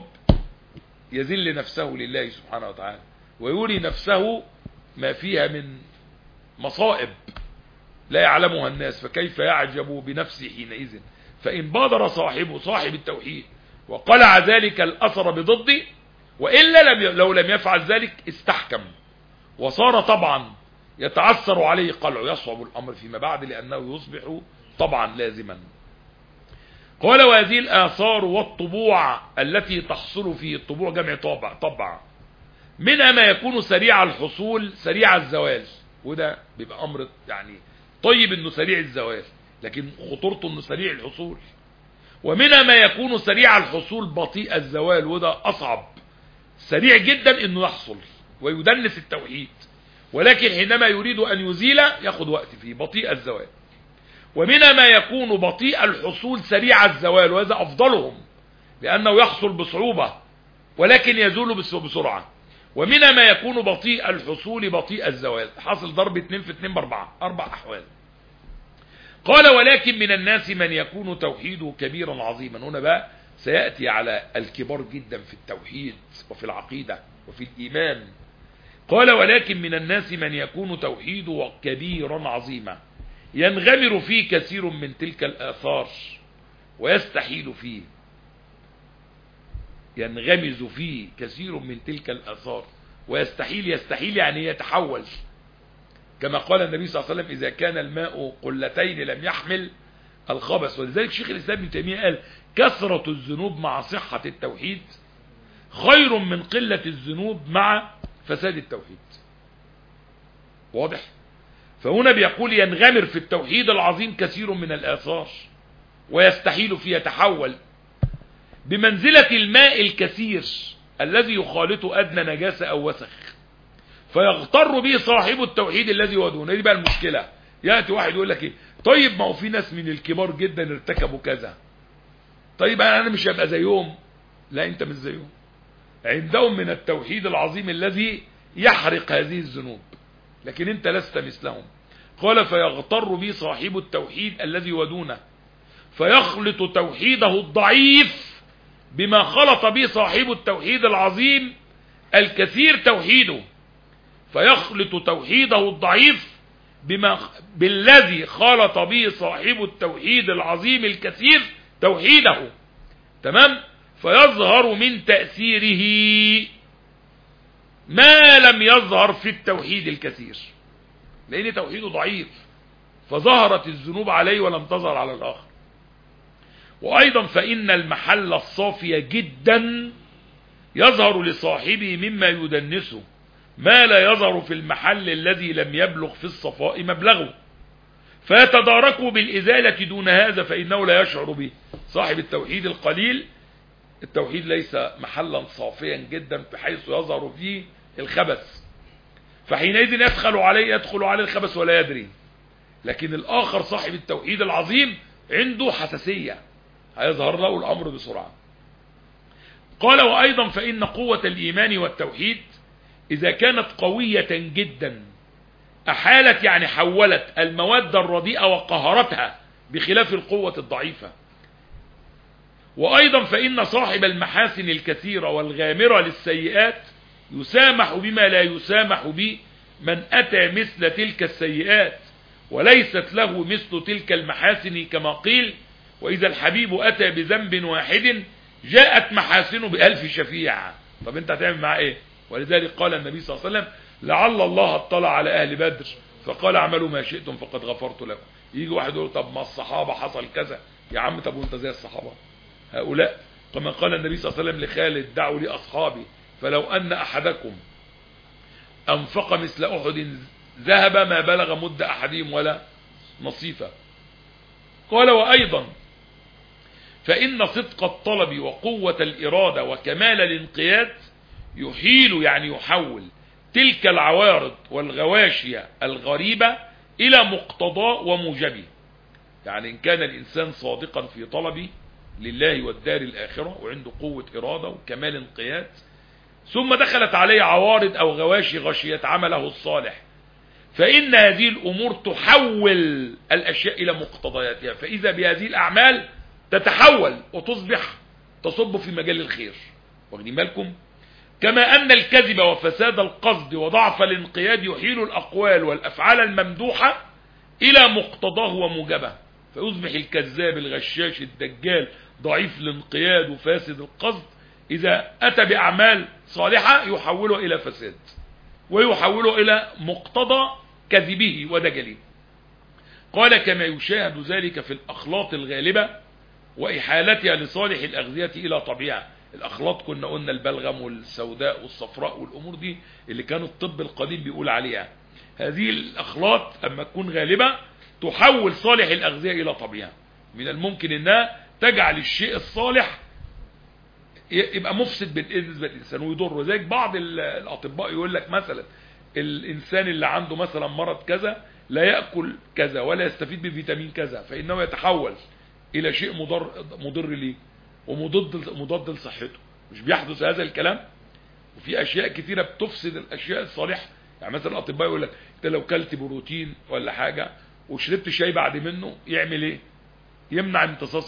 يذل نفسه لله سبحانه وتعالى ويولي نفسه ما فيها من مصائب لا يعلمها الناس، فكيف يعجب بنفسه حينئذ؟ فإن بادر صاحب التوحيد وقلع ذلك الأثر بضده، وإلا لو لم يفعل ذلك استحكم وصار طبعا يتعثر عليه قلعه، يصعب الأمر فيما بعد لأنه يصبح طبعا لازما. قال: وهذه الآثار والطبوع التي تحصل فيه، الطبوع جمع طبع، منها ما يكون سريع الحصول سريع الزوال، وده بيبقى أمر يعني طيب انه سريع الزوال، لكن خطورته انه سريع الحصول. ومنها ما يكون سريع الحصول بطيء الزوال، وده أصعب، سريع جدا انه يحصل ويدنس التوحيد، ولكن حينما يريد أن يزيل ياخد وقت فيه، بطيء الزوال. ومنها ما يكون بطيء الحصول سريع الزوال، وهذا أفضلهم لأنه يحصل بصعوبة ولكن يزول بسرعة. ومنها ما يكون بطيء الحصول بطيء الزوال، حاصل ضرب 2 في 2 ب4، 4 أحوال. قال: ولكن من الناس من يكون توحيده كبيرا عظيما. هنا بقى سيأتي على الكبار جدا في التوحيد وفي العقيدة وفي الإيمان. قال: ولكن من الناس من يكون توحيده كبيرا عظيما ينغمر فيه كثير من تلك الآثار ويستحيل فيه، ينغمز فيه كثير من تلك الآثار يستحيل يعني يتحول، كما قال النبي صلى الله عليه وسلم: إذا كان الماء قلتين لم يحمل الخبث. ولذلك شيخ الإسلام ابن تيمية قال: كثرة الذنوب مع صحة التوحيد خير من قلة الذنوب مع فساد التوحيد. واضح؟ فهنا بيقول ينغمر في التوحيد العظيم كثير من الآثار ويستحيل فيه، يتحول بمنزلة الماء الكثير الذي يخالطه أدنى نجاسة أو وسخ، فيغتر به صاحب التوحيد الذي هو دونه. دي بقى المشكلة. يأتي واحد يقول لك ايه؟ طيب ما هو في ناس من الكبار جدا ارتكبوا كذا، طيب انا مش هبقى زيهم. لا، انت مش زيهم. عندهم من التوحيد العظيم الذي يحرق هذه الذنوب، لكن انت لست مثلهم. قال: فيغتر به صاحب التوحيد الذي ودونه، فيخلط توحيده الضعيف بما خلط به صاحب التوحيد العظيم الكثير توحيده، فيخلط توحيده الضعيف بالذي خلط به صاحب التوحيد العظيم الكثير توحيده، تمام، فيظهر من تأثيره ما لم يظهر في التوحيد الكثير، لأن توحيده ضعيف فظهرت الذنوب عليه ولم تظهر على الآخر. وأيضا فإن المحل الصافي جدا يظهر لصاحبه مما يدنسه ما لا يظهر في المحل الذي لم يبلغ في الصفاء مبلغه، فيتداركه بالإزالة دون هذا فإنه لا يشعر به. صاحب التوحيد القليل التوحيد ليس محلا صافيا جدا بحيث يظهر فيه الخبث، فحينئذ يدخل عليه الخبث ولا يدري. لكن الآخر صاحب التوحيد العظيم عنده حساسية، هيظهر له الأمر بسرعة. قال وأيضا فإن قوة الإيمان والتوحيد إذا كانت قوية جدا أحالت يعني حولت المواد الرديئة وقهرتها بخلاف القوة الضعيفة. وأيضا فإن صاحب المحاسن الكثيرة والغامرة للسيئات يسامح بما لا يسامح به من أتى مثل تلك السيئات وليست له مثل تلك المحاسن، كما قيل وإذا الحبيب أتى بذنب واحد جاءت محاسنه بألف شفيع. طب انت هتعمل معاه ايه؟ ولذلك قال النبي صلى الله عليه وسلم لعل الله اطلع على أهل بدر فقال اعملوا ما شئتم فقد غفرت لكم. يجي واحد يقول طب ما الصحابة حصل كذا، يا عم طب وانت زي الصحابة هؤلاء؟ كما قال النبي صلى الله عليه وسلم لخالد دعوا لي أصحابي فلو أن أحدكم أنفق مثل أحد ذهب ما بلغ مد أحدهم ولا نصيفة. قال وأيضا فإن صدق الطلب وقوة الإرادة وكمال الانقياد يحيل يعني يحول تلك العوارض والغواشية الغريبة إلى مقتضى وموجبه. يعني إن كان الإنسان صادقا في طلبه لله والدار الآخرة وعنده قوة إرادة وكمال انقياد، ثم دخلت عليه عوارض أو غواشي غشيت عمله الصالح، فإن هذه الأمور تحول الأشياء إلى مقتضياتها، فإذا بهذه الأعمال تتحول وتصبح تصب في مجال الخير. واخدين بالكم؟ كما أن الكذب وفساد القصد وضعف الانقياد يحيل الأقوال والأفعال الممدوحة إلى مقتضاه وموجبه، فيصبح الكذاب الغشاش الدجال ضعيف الانقياد وفاسد القصد إذا أتى بأعمال صالحة يحوله إلى فساد ويحوله إلى مقتضى كذبه ودجله. قال كما يشاهد ذلك في الأخلاط الغالبة وإحالتها لصالح الأغذية إلى طبيعة. الأخلاط كنا قلنا البلغم والسوداء والصفراء والأمور دي اللي كان الطب القديم بيقول عليها. هذه الأخلاط أما تكون غالبة تحول صالح الأغذية إلى طبيعة. من الممكن أنها تجعل الشيء الصالح يبقى مفسد بالنسبة للإنسان ويضره. زي بعض الأطباء يقول لك مثلا الإنسان اللي عنده مثلا مرض كذا لا يأكل كذا ولا يستفيد بفيتامين كذا، فإنه يتحول إلى شيء مضر ليه ومضاد لصحته. مش بيحدث هذا الكلام؟ وفي أشياء كثيرة بتفسد الأشياء الصالحة. يعني مثلا الأطباء يقول لك انت لو كلت بروتين ولا حاجة وشربت شاي بعد منه يعمل ايه؟ يمنع امتصاص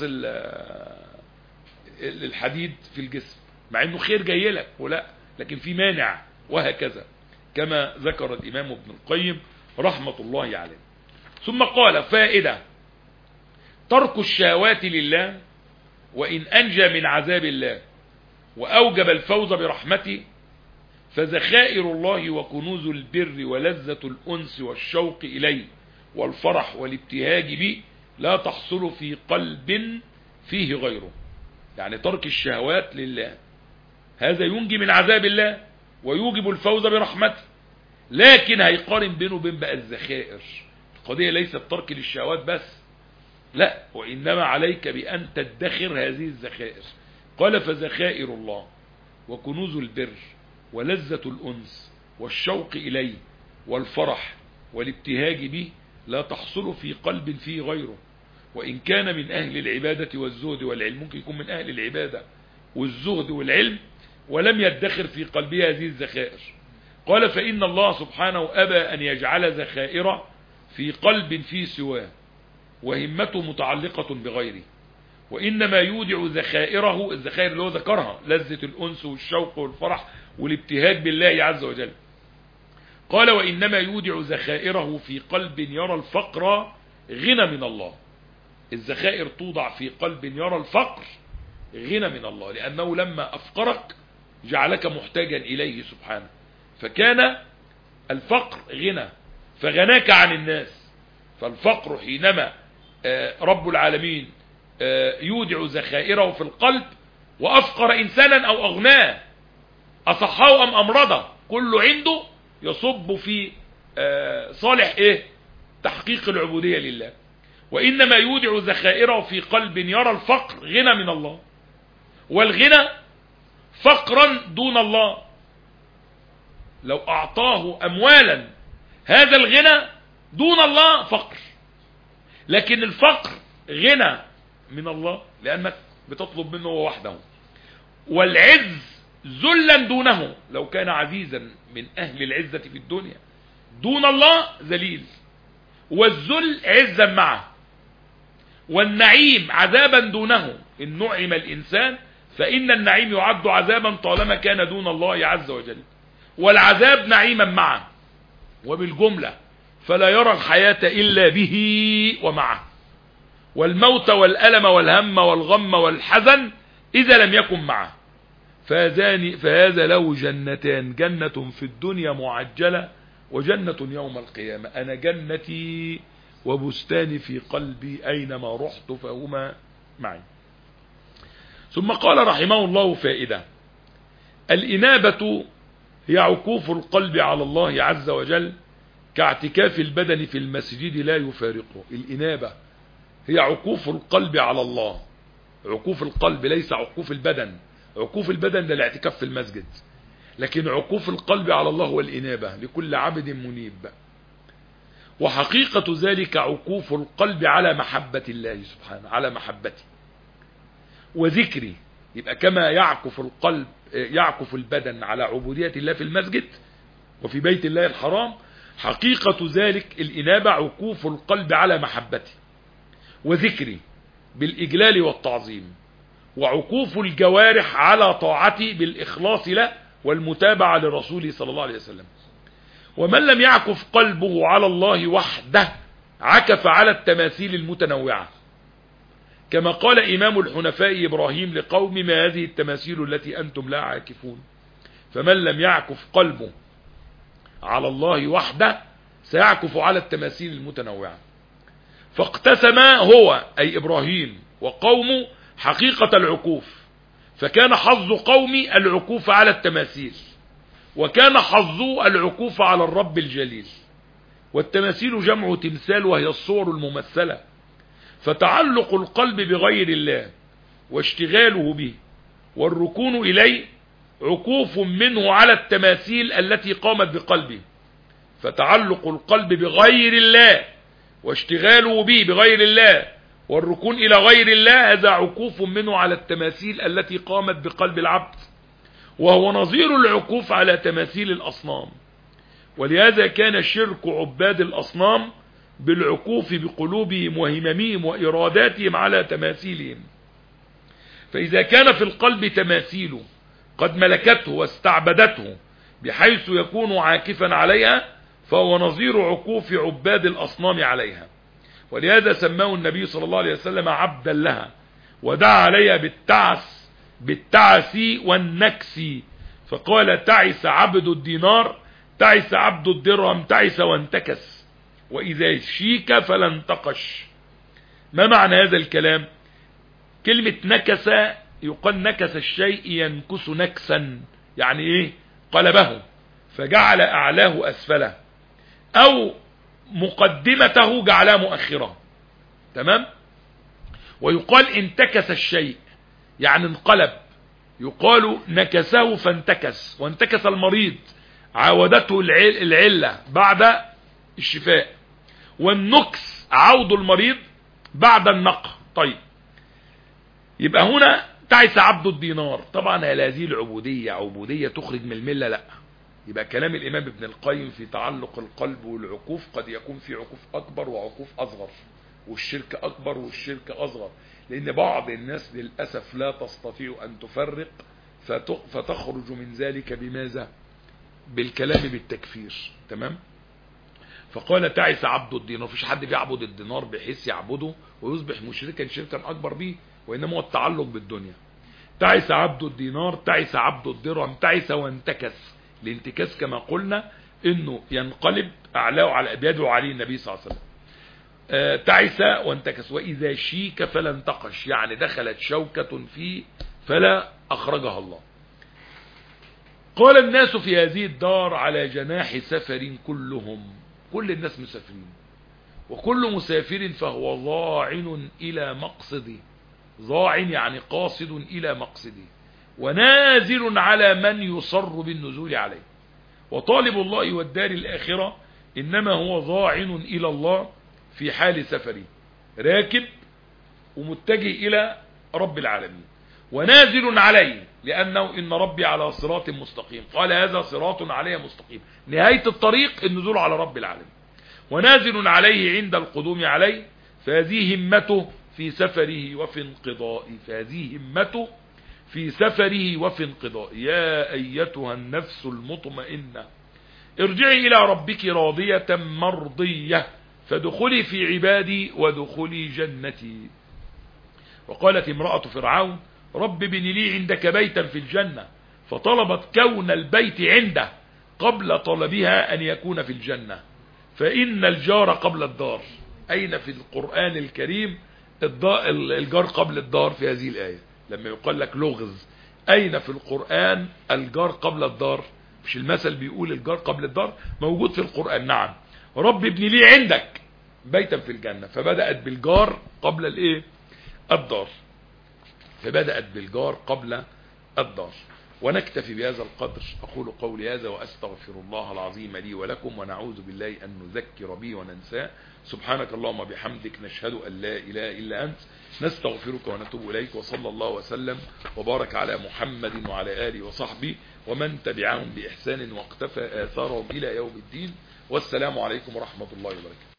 الحديد في الجسم، مع انه خير جاي لك ولا، لكن في مانع، وهكذا كما ذكر الإمام ابن القيم رحمة الله عليه. ثم قال فائدة: ترك الشهوات لله وإن أنجى من عذاب الله وأوجب الفوز برحمته فذخائر الله وكنوز البر ولذة الأنس والشوق إليه والفرح والابتهاج به لا تحصل في قلب فيه غيره. يعني ترك الشهوات لله هذا ينجي من عذاب الله ويوجب الفوز برحمته، لكن هيقارن بينه وبين بقى الذخائر. القضية ليست ترك للشهوات بس، لا، وإنما عليك بأن تدخر هذه الذخائر. قال فذخائر الله وكنوز البر ولذة الأنس والشوق إليه والفرح والابتهاج به لا تحصل في قلب فيه غيره، وإن كان من أهل العبادة والزهد والعلم. ممكن يكون من أهل العبادة والزهد والعلم ولم يدخر في قلبه هذه الذخائر. قال فإن الله سبحانه أبى أن يجعل ذخائر في قلب فيه سواه وهمته متعلقة بغيره، وإنما يودع ذخائره، الذخائر اللي هو ذكرها، لذة الأنس والشوق والفرح والابتهاج بالله عز وجل، قال وإنما يودع ذخائره في قلب يرى الفقر غنى من الله. الذخائر توضع في قلب يرى الفقر غنى من الله، لأنه لما أفقرك جعلك محتاجا إليه سبحانه، فكان الفقر غنى فغناك عن الناس. فالفقر حينما رب العالمين يودع ذخائره في القلب وأفقر إنسانا أو أغناه، أصحاه أم أمرضه، كله عنده يصب في صالح تحقيق العبودية لله. وإنما يودع ذخائره في قلب يرى الفقر غنى من الله، والغنى فقرا دون الله. لو أعطاه أموالا هذا الغنى دون الله فقر، لكن الفقر غنى من الله لأنك بتطلب منه هو وحده. والعز ذلا دونه، لو كان عزيزا من أهل العزة في الدنيا دون الله ذليل، والذل عزا معه. والنعيم عذابا دونه، إن نعم الإنسان فإن النعيم يعد عذابا طالما كان دون الله عز وجل، والعذاب نعيما معه. وبالجملة فلا يرى الحياة إلا به ومعه، والموت والألم والهم والغم والحزن إذا لم يكن معه. فهذا له جنتان، جنة في الدنيا معجلة وجنة يوم القيامة. أنا جنتي وبستاني في قلبي أينما رحت فهما معي. ثم قال رحمه الله فائدة: الإنابة هي عكوف القلب على الله عز وجل كاعتكاف البدن في المسجد لا يفارقه. الإنابة هي عكوف القلب على الله، عكوف القلب ليس عكوف البدن. عكوف البدن ده الاعتكاف في المسجد، لكن عكوف القلب على الله هو الإنابة لكل عبد منيب. وحقيقة ذلك عكوف القلب على محبة الله سبحانه، على محبته وذكري. يبقى كما يعكف القلب يعكف البدن على عبودية الله في المسجد وفي بيت الله الحرام، حقيقة ذلك الإنابة عكوف القلب على محبته وذكري بالإجلال والتعظيم، وعكوف الجوارح على طاعته بالإخلاص له والمتابعة لرسوله صلى الله عليه وسلم. ومن لم يعكف قلبه على الله وحده عكف على التماثيل المتنوعة، كما قال إمام الحنفاء إبراهيم لقوم: ما هذه التماثيل التي أنتم لا عاكفون. فمن لم يعكف قلبه على الله وحده سيعكف على التماثيل المتنوعة. فاقتسم هو أي إبراهيم وقومه حقيقة العكوف، فكان حظ قومي العكوف على التماثيل، وكان حظه العكوف على الرب الجليل. والتماثيل جمع تمثال وهي الصور الممثلة، فتعلق القلب بغير الله واشتغاله به والركون إليه عكوف منه على التماثيل التي قامت بقلبه. فتعلق القلب بغير الله واشتغاله به بغير الله والركون إلى غير الله هذا عكوف منه على التماثيل التي قامت بقلب العبد، وهو نظير العكوف على تماثيل الأصنام. ولهذا كان شرك عباد الأصنام بالعكوف بقلوبهم وهممهم وإراداتهم على تماثيلهم. فإذا كان في القلب تماثيل قد ملكته واستعبدته بحيث يكون عاكفا عليها، فهو نظير عكوف عباد الأصنام عليها. ولهذا سماه النبي صلى الله عليه وسلم عبدا لها، ودعا عليها بالتعس والنكس، فقال: تعس عبد الدينار، تعس عبد الدرهم، تعس وانتكس، وإذا شيك فلا انتقش. ما معنى هذا الكلام؟ كلمة نكس يقال نكس الشيء ينكس نكسا، يعني ايه؟ قلبه فجعل أعلاه أسفله، أو مقدمته جعلها مؤخرة. تمام؟ ويقال انتكس الشيء يعني انقلب، يقال نكسه فانتكس. وانتكس المريض عاودته العلة بعد الشفاء، والنكس عود المريض بعد النقع. طيب، يبقى هنا تعس عبد الدينار. طبعا هذه العبودية عبودية تخرج من الملة؟ لا. يبقى كلام الإمام ابن القيم في تعلق القلب والعكوف قد يكون في عكوف أكبر وعكوف أصغر، والشرك أكبر والشرك أصغر، لأن بعض الناس للأسف لا تستطيع أن تفرق فتخرج من ذلك بماذا؟ بالكلام بالتكفير. تمام. فقال تعس عبد الدينار. مفيش حد بيعبد الدينار بحيث يعبده ويصبح مشركا شركا اكبر به، وانما هو التعلق بالدنيا. تعس عبد الدينار، تعس عبد الدرهم، تعس وانتكس. الانتكاس كما قلنا انه ينقلب اعلاه على بيده عليه النبي صلى الله عليه وسلم. تعس وانتكس. واذا شيك فلا انتقش، يعني دخلت شوكة فيه فلا اخرجها الله. قال الناس في هذه الدار على جناح سفر كلهم. كل الناس مسافرين، وكل مسافر فهو ضاعن الى مقصده. ضاعن يعني قاصد الى مقصده، ونازل على من يصر بالنزول عليه. وطالب الله والدار الآخرة إنما هو ضاعن إلى الله في حال سفره، راكب ومتجه إلى رب العالمين، ونازل عليه لأنه إن ربي على صراط مستقيم. قال هذا صراط عليه مستقيم، نهاية الطريق النزول على رب العالمين. ونازل عليه عند القدوم عليه، فهذه همته في سفره وفي انقضائه. فهذه همته في سفره وفي انقضائه. يا أيتها النفس المطمئنة ارجعي إلى ربك راضية مرضية فادخلي في عبادي وادخلي جنتي. وقالت امرأة فرعون رب ابن لي عندك بيتا في الجنة، فطلبت كون البيت عنده قبل طلبها أن يكون في الجنة. فإن الجار قبل الدار. أين في القرآن الكريم الجار قبل الدار في هذه الآية؟ لما يقال لك لغز، أين في القرآن الجار قبل الدار؟ مش المثل بيقول الجار قبل الدار؟ موجود في القرآن. نعم. رب ابن لي عندك بيتا في الجنة، فبدأت بالجار قبل الايه؟ الدار. فبدأت بالجار قبل الدار. ونكتفي بهذا القدر. أقول قولي هذا وأستغفر الله العظيم لي ولكم، ونعوذ بالله أن نذكر به وننساه. سبحانك اللهم بحمدك، نشهد أن لا إله إلا أنت، نستغفرك ونتوب إليك. وصلى الله وسلم وبارك على محمد وعلى آله وصحبه ومن تبعهم بإحسان واقتفى آثارهم إلى يوم الدين. والسلام عليكم ورحمة الله وبركاته.